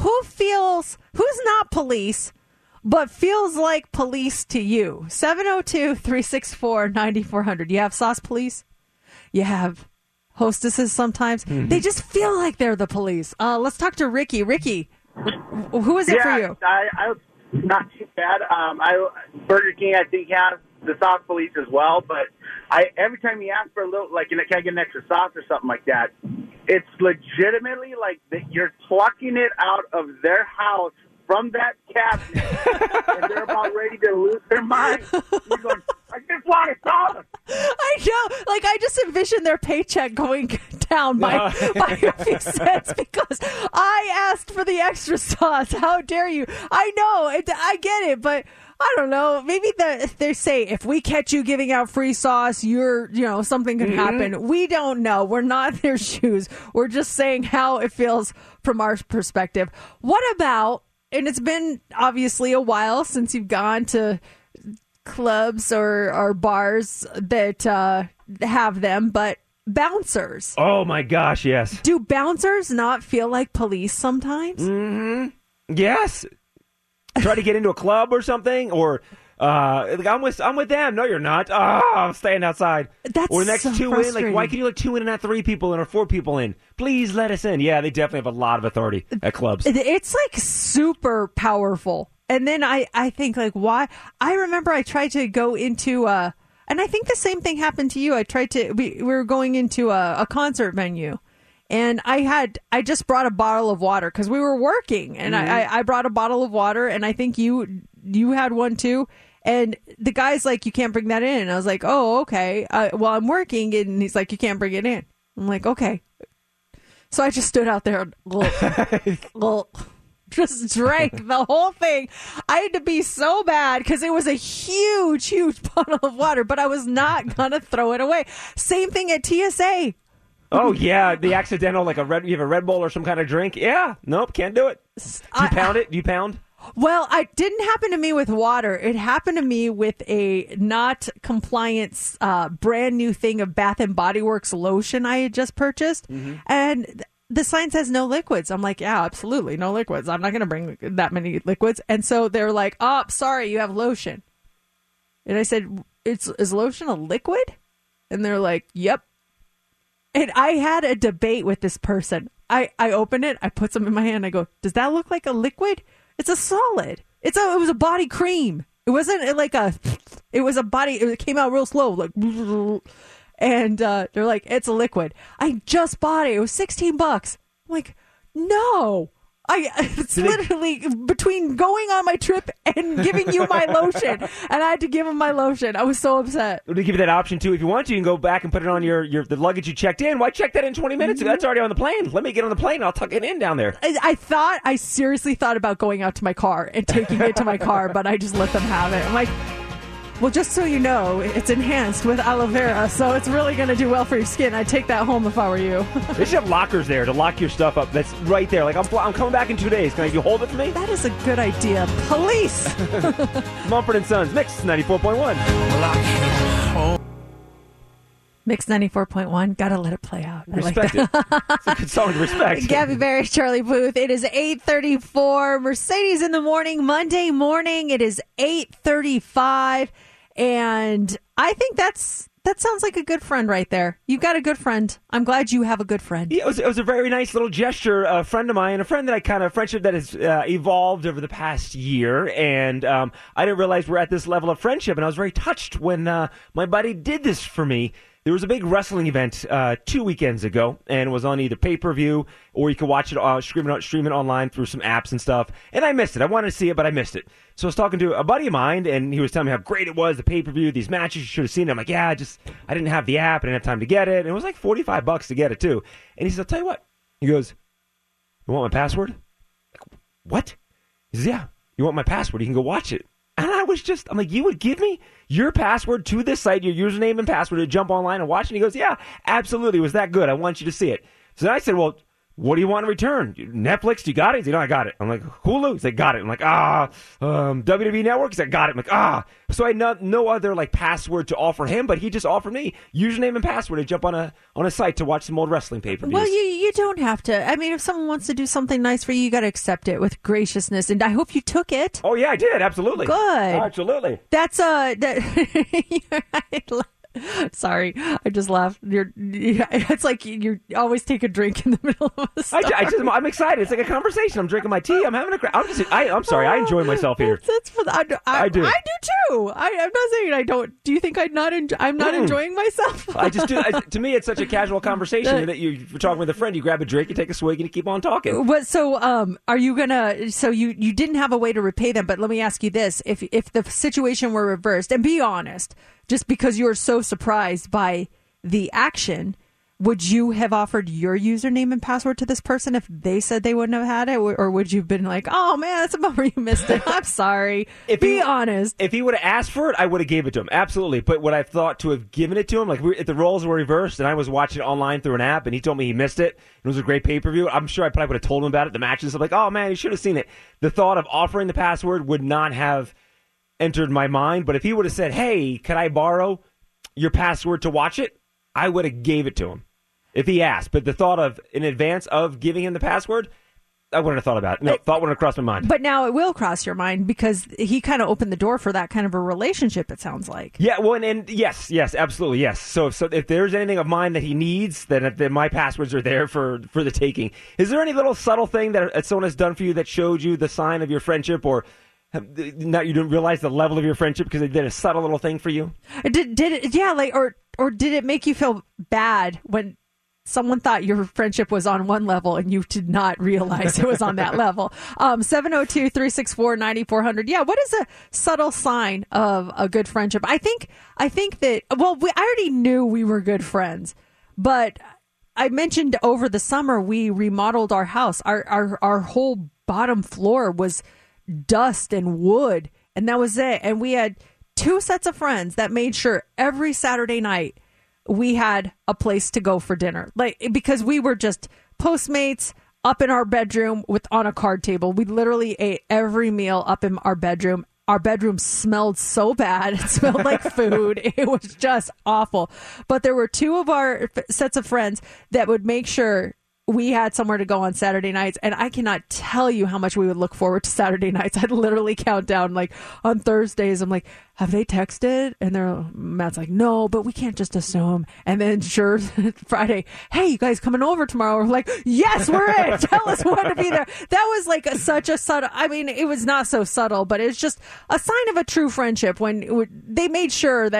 not police, but feels like police to you? 702-364-9400. You have sauce police? You have hostesses sometimes? Mm-hmm. They just feel like they're the police. Let's talk to Ricky. Ricky. Who is it for you? I was not too bad. Burger King, I think, has the sauce police as well. But every time you ask for a little, like, can I get an extra sauce or something like that, it's legitimately like you're plucking it out of their house from that cabinet, and they're about ready to lose their mind. You're going, I just want a sauce. I know. Like, I just envision their paycheck going down by a few cents because I asked for the extra sauce. How dare you? I know. I get it, but I don't know. Maybe they say, if we catch you giving out free sauce, something could happen. We don't know. We're not in their shoes. We're just saying how it feels from our perspective. What about, and it's been obviously a while since you've gone to clubs or bars that have them, but bouncers. Oh my gosh, yes. Do bouncers not feel like police sometimes? Mm-hmm. Yes. Try to get into a club or something, or I'm with them. No, you're not. I'm staying outside. That's or the next so 2 in. Like, why can you let 2 in and not 3 people in or 4 people in? Please let us in. Yeah, they definitely have a lot of authority at clubs. It's like super powerful. And then I think, like, why? I remember I tried to go into and I think the same thing happened to you. We were going into a concert venue. And I just brought a bottle of water because we were working, and I brought a bottle of water, and I think you had one too. And the guy's like, you can't bring that in. And I was like, oh, okay. Well, I'm working, and he's like, you can't bring it in. I'm like, okay. So I just stood out there, just drank the whole thing. I had to be so bad because it was a huge, huge bottle of water, but I was not gonna throw it away. Same thing at TSA. Oh, yeah, the accidental, like you have a Red Bull or some kind of drink. Yeah, nope, can't do it. Do you pound it? Do you pound? Well, it didn't happen to me with water. It happened to me with a not compliant brand new thing of Bath and Body Works lotion I had just purchased. Mm-hmm. And the sign says no liquids. I'm like, yeah, absolutely, no liquids. I'm not going to bring that many liquids. And so they're like, oh, sorry, you have lotion. And I said, is lotion a liquid? And they're like, yep. And I had a debate with this person. I opened it. I put some in my hand. I go, does that look like a liquid? It's a solid. It was a body cream. It wasn't it was a body. It came out real slow. Like, and they're like, it's a liquid. I just bought it. It was $16. I'm like, no, It's literally between going on my trip and giving you my lotion. And I had to give him my lotion. I was so upset. To give you that option, too. If you want to, you can go back and put it on the luggage you checked in. Why check that in 20 minutes ago? That's already on the plane. Let me get on the plane and I'll tuck it in down there. I seriously thought about going out to my car and taking it to my car, but I just let them have it. I'm like, well, just so you know, it's enhanced with aloe vera, so it's really going to do well for your skin. I'd take that home if I were you. They should have lockers there to lock your stuff up. That's right there. Like, I'm coming back in 2 days. Can you hold it for me? That is a good idea. Police! Mumford & Sons, Mix 94.1. Mix 94.1. Gotta let it play out. Respect it. It's a good song to respect. Gabby Barry, Charlie Booth. It is 8:34. Mercedes in the morning. Monday morning. It is 8:35. And I think that sounds like a good friend right there. You've got a good friend. I'm glad you have a good friend. Yeah, it was a very nice little gesture. A friend of mine, friendship that has evolved over the past year. And I didn't realize we're at this level of friendship. And I was very touched when my buddy did this for me. There was a big wrestling event 2 weekends ago, and it was on either pay-per-view or you could watch it, stream it online through some apps and stuff. And I missed it. I wanted to see it, but I missed it. So I was talking to a buddy of mine, and he was telling me how great it was, the pay-per-view, these matches, you should have seen it. I'm like, yeah, I didn't have the app. I didn't have time to get it. And it was like $45 to get it, too. And he said, I'll tell you what. He goes, you want my password? Like, what? He says, yeah, you want my password? You can go watch it. And I'm like, you would give me your password to this site, your username and password to jump online and watch? And he goes, yeah, absolutely. It was that good. I want you to see it. So then I said, well, what do you want in return? Netflix, you got it? He said, no, I got it. I'm like, Hulu? He said, got it. I'm like, WWE Network? He said, got it. I'm like, So I had no other password to offer him, but he just offered me username and password to jump on a site to watch some old wrestling pay-per-views. Well, you don't have to. I mean, if someone wants to do something nice for you, you got to accept it with graciousness. And I hope you took it. Oh, yeah, I did. Absolutely. Good. Oh, absolutely. That's sorry, I just laughed. It's like you always take a drink in the middle of a story. I'm excited. It's like a conversation. I'm drinking my tea. I'm having a. I'm sorry. I enjoy myself here. That's for I do. I do too. I'm not saying I don't. Do you think I'm not enjoying myself? I just do. To me, it's such a casual conversation that you're talking with a friend. You grab a drink, you take a swig, and you keep on talking. So, are you gonna? So you didn't have a way to repay them, but let me ask you this: if the situation were reversed, and be honest. Just because you were so surprised by the action, would you have offered your username and password to this person if they said they wouldn't have had it? Or would you have been like, oh, man, that's a bummer you missed it. I'm sorry. Be honest. If he would have asked for it, I would have gave it to him. Absolutely. But would I have thought to have given it to him? Like, if the roles were reversed and I was watching it online through an app and he told me he missed it, it was a great pay-per-view, I'm sure I probably would have told him about it, the matches. I'm like, oh, man, you should have seen it. The thought of offering the password would not have entered my mind. But if he would have said, hey, can I borrow your password to watch it, I would have gave it to him if he asked. But the thought of in advance of giving him the password, I wouldn't have thought about it. No, thought wouldn't have crossed my mind. But now it will cross your mind because he kind of opened the door for that kind of a relationship, it sounds like. Yeah, well, and yes, absolutely, yes. So if there's anything of mine that he needs, then my passwords are there for the taking. Is there any little subtle thing that someone has done for you that showed you the sign of your friendship, or now you didn't realize the level of your friendship because they did a subtle little thing for you? Did it? Yeah, or did it make you feel bad when someone thought your friendship was on one level and you did not realize it was on that level? 702-364-9400. Yeah, what is a subtle sign of a good friendship? I think that, well, I already knew we were good friends, but I mentioned over the summer we remodeled our house. Our whole bottom floor was dust and wood, and that was it. And we had 2 sets of friends that made sure every Saturday night we had a place to go for dinner, because we were just Postmates up in our bedroom on a card table. We literally ate every meal up in our bedroom. Our bedroom smelled so bad. It smelled like food. It was just awful. But there were 2 of our sets of friends that would make sure we had somewhere to go on Saturday nights, and I cannot tell you how much we would look forward to Saturday nights. I'd literally count down, on Thursdays, I'm like, have they texted? And Matt's like, no, but we can't just assume. And then sure, Friday, hey, you guys coming over tomorrow? We're like, yes, we're in. Tell us when to be there. That was such a subtle, I mean, it was not so subtle, but it's just a sign of a true friendship when they made sure that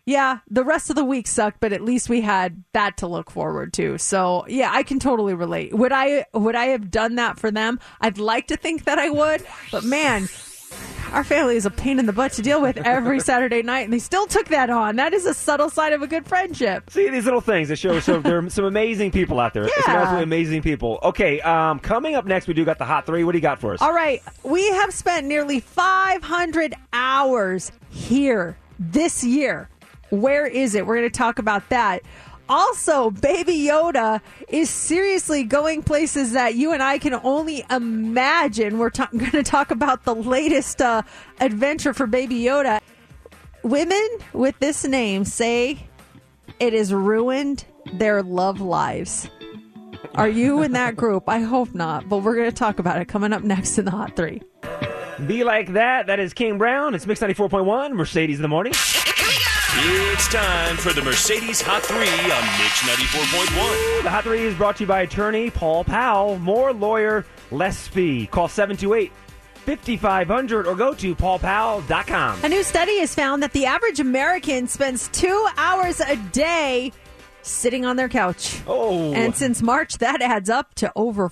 yeah, the rest of the week sucked, but at least we had that to look forward to. So, yeah, I can totally relate. Would I have done that for them? I'd like to think that I would, but man, our family is a pain in the butt to deal with every Saturday night, and they still took that on. That is a subtle sign of a good friendship. See, these little things that show there are some amazing people out there. Yeah. Some absolutely amazing people. Okay, coming up next, we do got the Hot 3. What do you got for us? All right, we have spent nearly 500 hours here this year. Where is it? We're going to talk about that. Also, Baby Yoda is seriously going places that you and I can only imagine. We're going to talk about the latest adventure for Baby Yoda. Women with this name say it has ruined their love lives. Are you in that group? I hope not, but we're going to talk about it coming up next in the Hot 3. Be like that. That is King Brown. It's Mix 94.1, Mercedes in the morning. It's time for the Mercedes Hot 3 on Mix 94.1. The Hot 3 is brought to you by attorney Paul Powell. More lawyer, less fee. Call 728-5500 or go to paulpowell.com. A new study has found that the average American spends 2 hours a day sitting on their couch. Oh. And since March, that adds up to over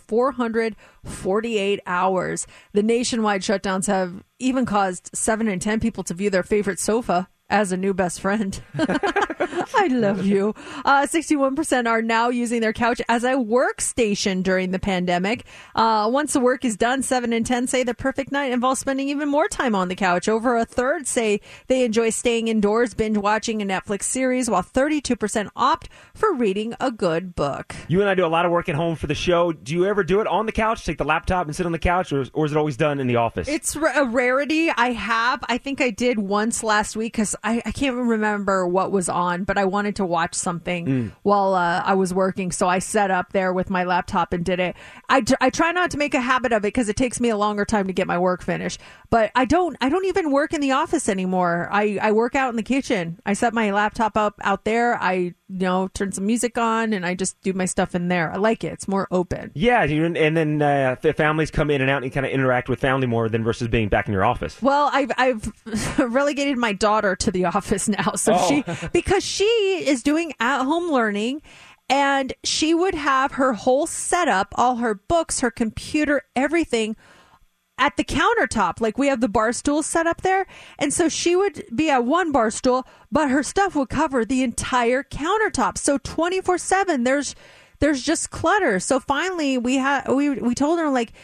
448 hours. The nationwide shutdowns have even caused 7 in 10 people to view their favorite sofa as a new best friend. I love you. 61% are now using their couch as a workstation during the pandemic. Once the work is done, 7 in 10 say the perfect night involves spending even more time on the couch. Over a third say they enjoy staying indoors, binge watching a Netflix series, while 32% opt for reading a good book. You and I do a lot of work at home for the show. Do you ever do it on the couch, take the laptop and sit on the couch, or is it always done in the office? It's a rarity. I think I did once last week because I can't remember what was on, but I wanted to watch something while I was working. So I set up there with my laptop and did it. I try not to make a habit of it because it takes me a longer time to get my work finished. But I don't even work in the office anymore. I work out in the kitchen. I set my laptop up out there. I turn some music on and I just do my stuff in there. I like it. It's more open. Yeah, and then the families come in and out and you kind of interact with family more than versus being back in your office. Well, I've relegated my daughter to the office now. So because she is doing at-home learning, and she would have her whole setup, all her books, her computer, everything at the countertop. Like we have the bar stools set up there. And so she would be at one bar stool, but her stuff would cover the entire countertop. So 24/7, there's just clutter. So finally we told her, like,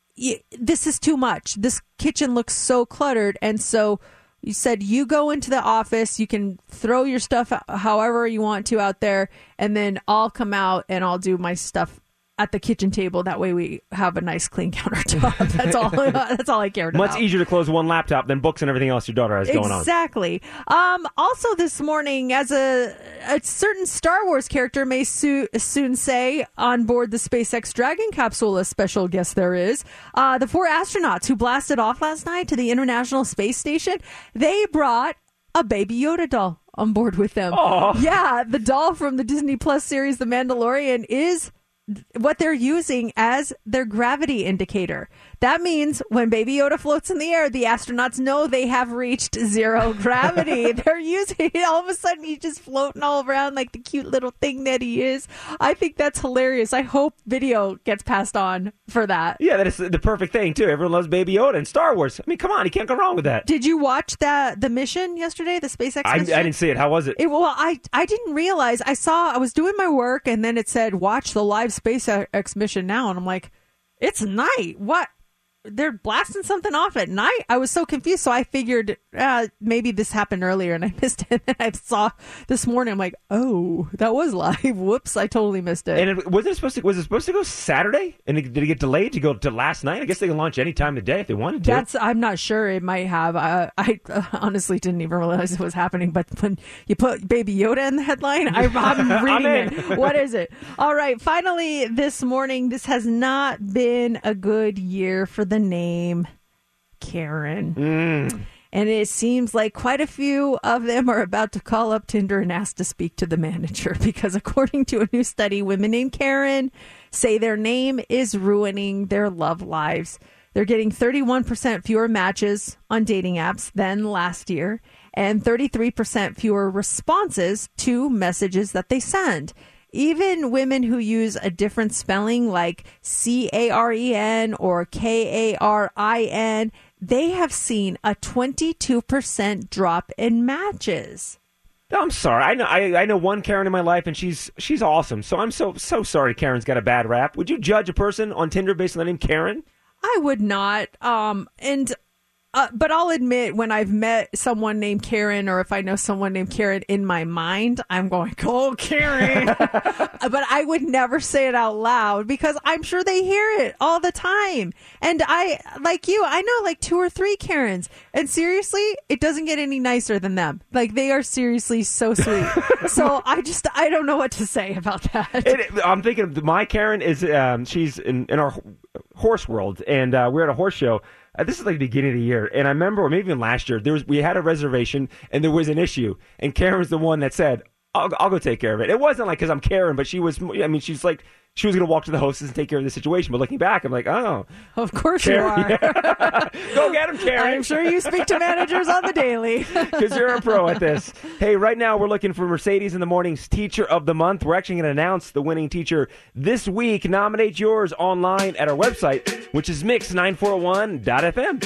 this is too much. This kitchen looks so cluttered. And so you said, you go into the office, you can throw your stuff however you want to out there, and then I'll come out and I'll do my stuff at the kitchen table. That way we have a nice clean countertop. That's all I cared about. Much easier to close one laptop than books and everything else your daughter has going on. Exactly. Also this morning, as a certain Star Wars character may soon say on board the SpaceX Dragon capsule, a special guest there is, the 4 astronauts who blasted off last night to the International Space Station, they brought a Baby Yoda doll on board with them. Aww. Yeah, the doll from the Disney Plus series The Mandalorian is what they're using as their gravity indicator. That means when Baby Yoda floats in the air, the astronauts know they have reached zero gravity. They're using it. All of a sudden, he's just floating all around like the cute little thing that he is. I think that's hilarious. I hope video gets passed on for that. Yeah, that is the perfect thing, too. Everyone loves Baby Yoda and Star Wars. I mean, come on, you can't go wrong with that. Did you watch the mission yesterday, the SpaceX mission? I didn't see it. How was it? I didn't realize. I was doing my work, and then it said, watch the live SpaceX mission now. And I'm like, it's night. What? They're blasting something off at night? I was so confused. So I figured maybe this happened earlier and I missed it. And I saw this morning, I'm like, oh, that was live. Whoops, I totally missed it. And was it supposed to go Saturday? And did it get delayed to go to last night? I guess they can launch any time of the day if they wanted to. I'm not sure. It might have. I honestly didn't even realize it was happening. But when you put Baby Yoda in the headline, I'm reading it. What is it? All right. Finally, this morning, this has not been a good year for the name Karen. And it seems like quite a few of them are about to call up Tinder and ask to speak to the manager, because according to a new study, women named Karen say their name is ruining their love lives. They're getting 31% fewer matches on dating apps than last year. and 33% fewer responses to messages that they send. Even women who use a different spelling like Caren or Karin, they have seen a 22% drop in matches. No, I'm sorry. I know one Karen in my life, and she's awesome. So I'm so sorry Karen's got a bad rap. Would you judge a person on Tinder based on the name Karen? I would not. But I'll admit, when I've met someone named Karen, or if I know someone named Karen in my mind, I'm going, oh, Karen. But I would never say it out loud because I'm sure they hear it all the time. And I, like you, I know like 2 or 3 Karens. And seriously, it doesn't get any nicer than them. Like, they are seriously so sweet. So I don't know what to say about that. I'm thinking my Karen is, she's in our horse world, and we're at a horse show. This is like the beginning of the year, and I remember, or maybe even last year, we had a reservation, and there was an issue, and Karen's the one that said, I'll go take care of it. It wasn't like because I'm Karen, but she's like, she was going to walk to the hostess and take care of the situation. But looking back, I'm like, oh. Of course Karen, you are. Yeah. Go get him, Karen. I'm sure you speak to managers on the daily. Because you're a pro at this. Hey, right now we're looking for Mercedes in the Morning's Teacher of the Month. We're actually going to announce the winning teacher this week. Nominate yours online at our website, which is mix941.fm.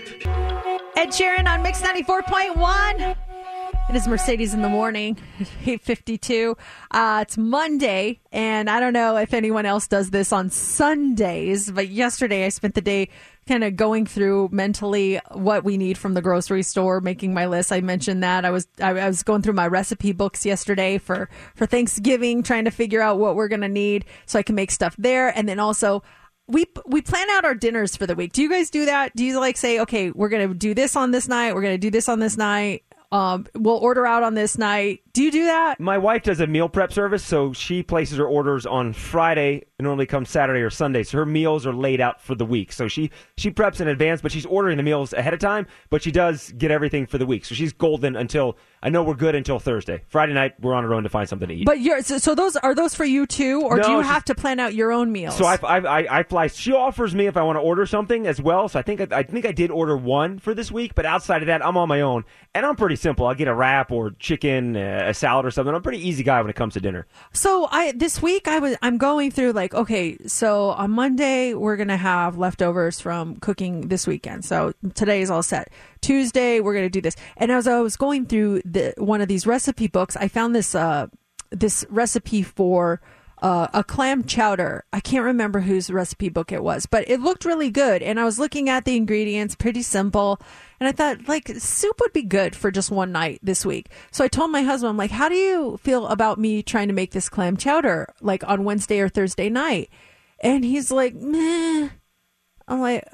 Ed Sheeran on Mix 94.1. It is Mercedes in the Morning, 8:52. It's Monday, and I don't know if anyone else does this on Sundays, but yesterday I spent the day kind of going through mentally what we need from the grocery store, making my list. I mentioned that. I was going through my recipe books yesterday for Thanksgiving, trying to figure out what we're going to need so I can make stuff there. And then also, we plan out our dinners for the week. Do you guys do that? Do you like say, okay, we're going to do this on this night, we're going to do this on this night, we'll order out on this night? Do you do that? My wife does a meal prep service, so she places her orders on Friday. It normally comes Saturday or Sunday, so her meals are laid out for the week. So she preps in advance, but she's ordering the meals ahead of time, but she does get everything for the week. So she's golden until, I know we're good until Thursday. Friday night, we're on our own to find something to eat. But so those are those for you too, or do you have to plan out your own meals? So I fly. She offers me if I want to order something as well. So I think I did order one for this week, but outside of that, I'm on my own, and I'm pretty simple. I'll get a wrap or chicken, a salad or something. I'm a pretty easy guy when it comes to dinner. So this week I'm going through like, okay, so on Monday we're gonna have leftovers from cooking this weekend. So today is all set. Tuesday we're gonna do this. And as I was going through one of these recipe books, I found this recipe for a clam chowder. I can't remember whose recipe book it was, but it looked really good. And I was looking at the ingredients, pretty simple. And I thought, like, soup would be good for just one night this week. So I told my husband, I'm like, how do you feel about me trying to make this clam chowder, like, on Wednesday or Thursday night? And he's like, meh. I'm like,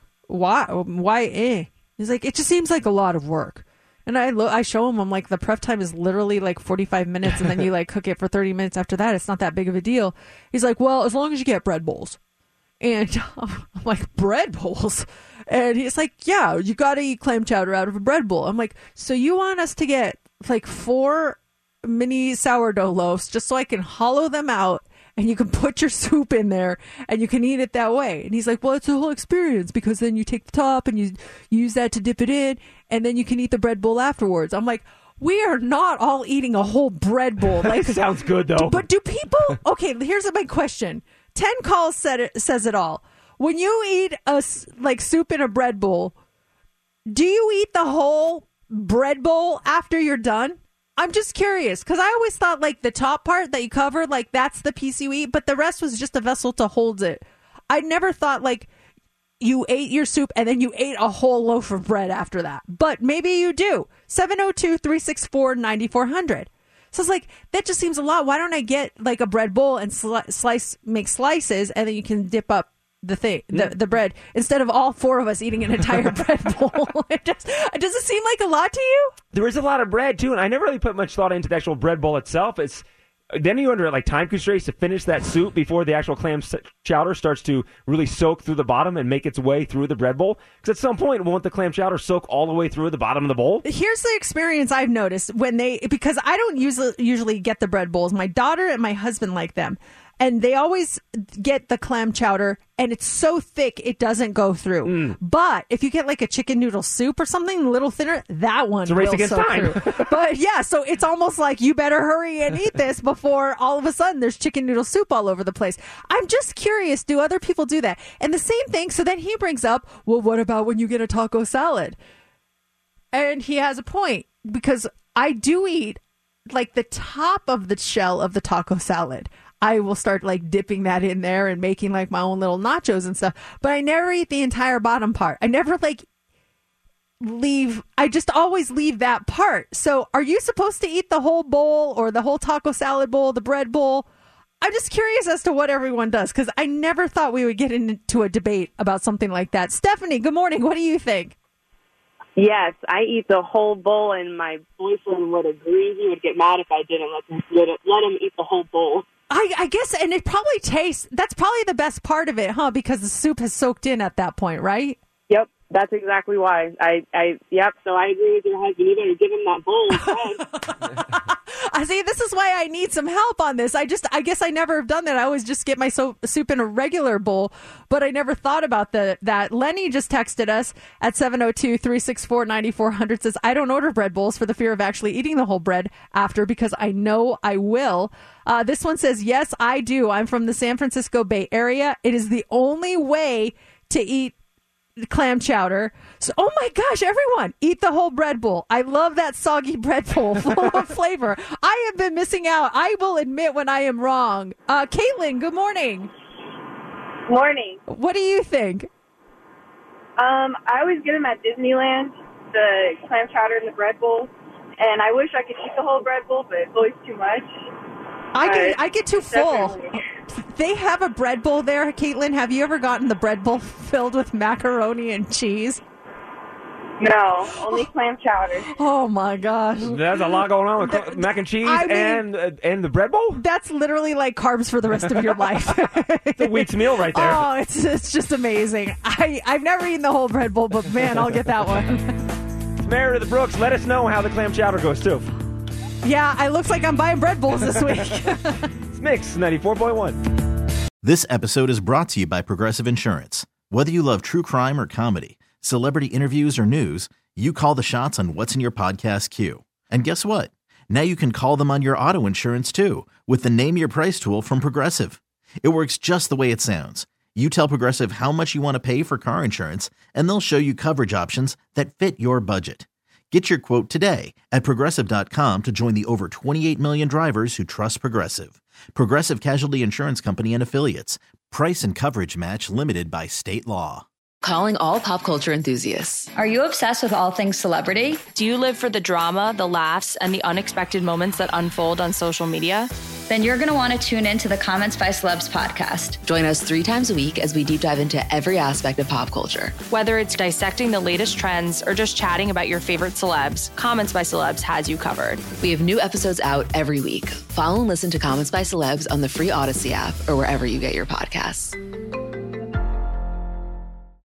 why? He's like, it just seems like a lot of work. And I show him, I'm like, the prep time is literally like 45 minutes, and then you like cook it for 30 minutes after that. It's not that big of a deal. He's like, well, as long as you get bread bowls. And I'm like, bread bowls? And he's like, yeah, you got to eat clam chowder out of a bread bowl. I'm like, so you want us to get like 4 mini sourdough loaves just so I can hollow them out and you can put your soup in there and you can eat it that way? And he's like, well, it's a whole experience because then you take the top and you use that to dip it in and then you can eat the bread bowl afterwards. I'm like, we are not all eating a whole bread bowl. Like, sounds good though. But do people? Okay, here's my question. 10 calls says it all. When you eat like soup in a bread bowl, do you eat the whole bread bowl after you're done? I'm just curious because I always thought like the top part that you covered, like that's the piece you eat, but the rest was just a vessel to hold it. I never thought like you ate your soup and then you ate a whole loaf of bread after that. But maybe you do. 702-364-9400. So it's like, that just seems a lot. Why don't I get like a bread bowl and make slices and then you can dip up the bread instead of all 4 of us eating an entire bread bowl? Does it seem like a lot to you? There is a lot of bread too, and I never really put much thought into the actual bread bowl itself. Then you're under like time constraints to finish that soup before the actual clam chowder starts to really soak through the bottom and make its way through the bread bowl. Because at some point, won't the clam chowder soak all the way through the bottom of the bowl? Here's the experience I've noticed because I don't usually get the bread bowls. My daughter and my husband like them. and they always get the clam chowder, and it's so thick it doesn't go through. But if you get like a chicken noodle soup or something a little thinner, that one It's a race will against soak time. through. But yeah, so it's almost like you better hurry and eat this before all of a sudden there's chicken noodle soup all over the place. I'm just curious, do other people do that? And the same thing, so then he brings up, well, what about when you get a taco salad? And he has a point, because I do eat like the top of the shell of the taco salad. I will start like dipping that in there and making like my own little nachos and stuff. But I never eat the entire bottom part. I never like I just always leave that part. So are you supposed to eat the whole bowl or the whole taco salad bowl, the bread bowl? I'm just curious as to what everyone does, because I never thought we would get into a debate about something like that. Stephanie, good morning. What do you think? Yes, I eat the whole bowl, and my boyfriend would agree. He would get mad if I didn't let him eat the whole bowl. I guess, and it probably tastes, that's probably the best part of it, huh? Because the soup has soaked in at that point, right? Yep, that's exactly why. Yep, so I agree with your husband. You better give him that bowl instead. I see, this is why I need some help on this. I guess I never have done that. I always just get my soup in a regular bowl, but I never thought about that. Lenny just texted us at 702-364-9400, says, I don't order bread bowls for the fear of actually eating the whole bread after, because I know I will. This one says, yes, I do. I'm from the San Francisco Bay Area. It is the only way to eat clam chowder. So, oh my gosh, everyone, eat the whole bread bowl. I love that soggy bread bowl full of flavor. I have been missing out. I will admit when I am wrong. Caitlin, good morning. Morning. What do you think? I always get them at Disneyland, the clam chowder and the bread bowl, and I wish I could eat the whole bread bowl, but it's always too much. I get too full. Definitely. They have a bread bowl there, Caitlin. Have you ever gotten the bread bowl filled with macaroni and cheese? No, only clam chowder. Oh my gosh. There's a lot going on with mac and cheese and the bread bowl? That's literally like carbs for the rest of your life. It's a week's meal right there. Oh, it's just amazing. I've never eaten the whole bread bowl, but man, I'll get that one. Meredith of the Brooks, let us know how the clam chowder goes too. Yeah, it looks like I'm buying bread bowls this week. It's Mix 94.1. This episode is brought to you by Progressive Insurance. Whether you love true crime or comedy, celebrity interviews or news, you call the shots on what's in your podcast queue. And guess what? Now you can call them on your auto insurance too, with the Name Your Price tool from Progressive. It works just the way it sounds. You tell Progressive how much you want to pay for car insurance, and they'll show you coverage options that fit your budget. Get your quote today at Progressive.com to join the over 28 million drivers who trust Progressive. Progressive Casualty Insurance Company and Affiliates. Price and coverage match limited by state law. Calling all pop culture enthusiasts. Are you obsessed with all things celebrity? Do you live for the drama, the laughs, and the unexpected moments that unfold on social media? Then you're going to want to tune in to the Comments by Celebs podcast. Join us 3 times a week as we deep dive into every aspect of pop culture. Whether it's dissecting the latest trends or just chatting about your favorite celebs, Comments by Celebs has you covered. We have new episodes out every week. Follow and listen to Comments by Celebs on the free Odyssey app or wherever you get your podcasts.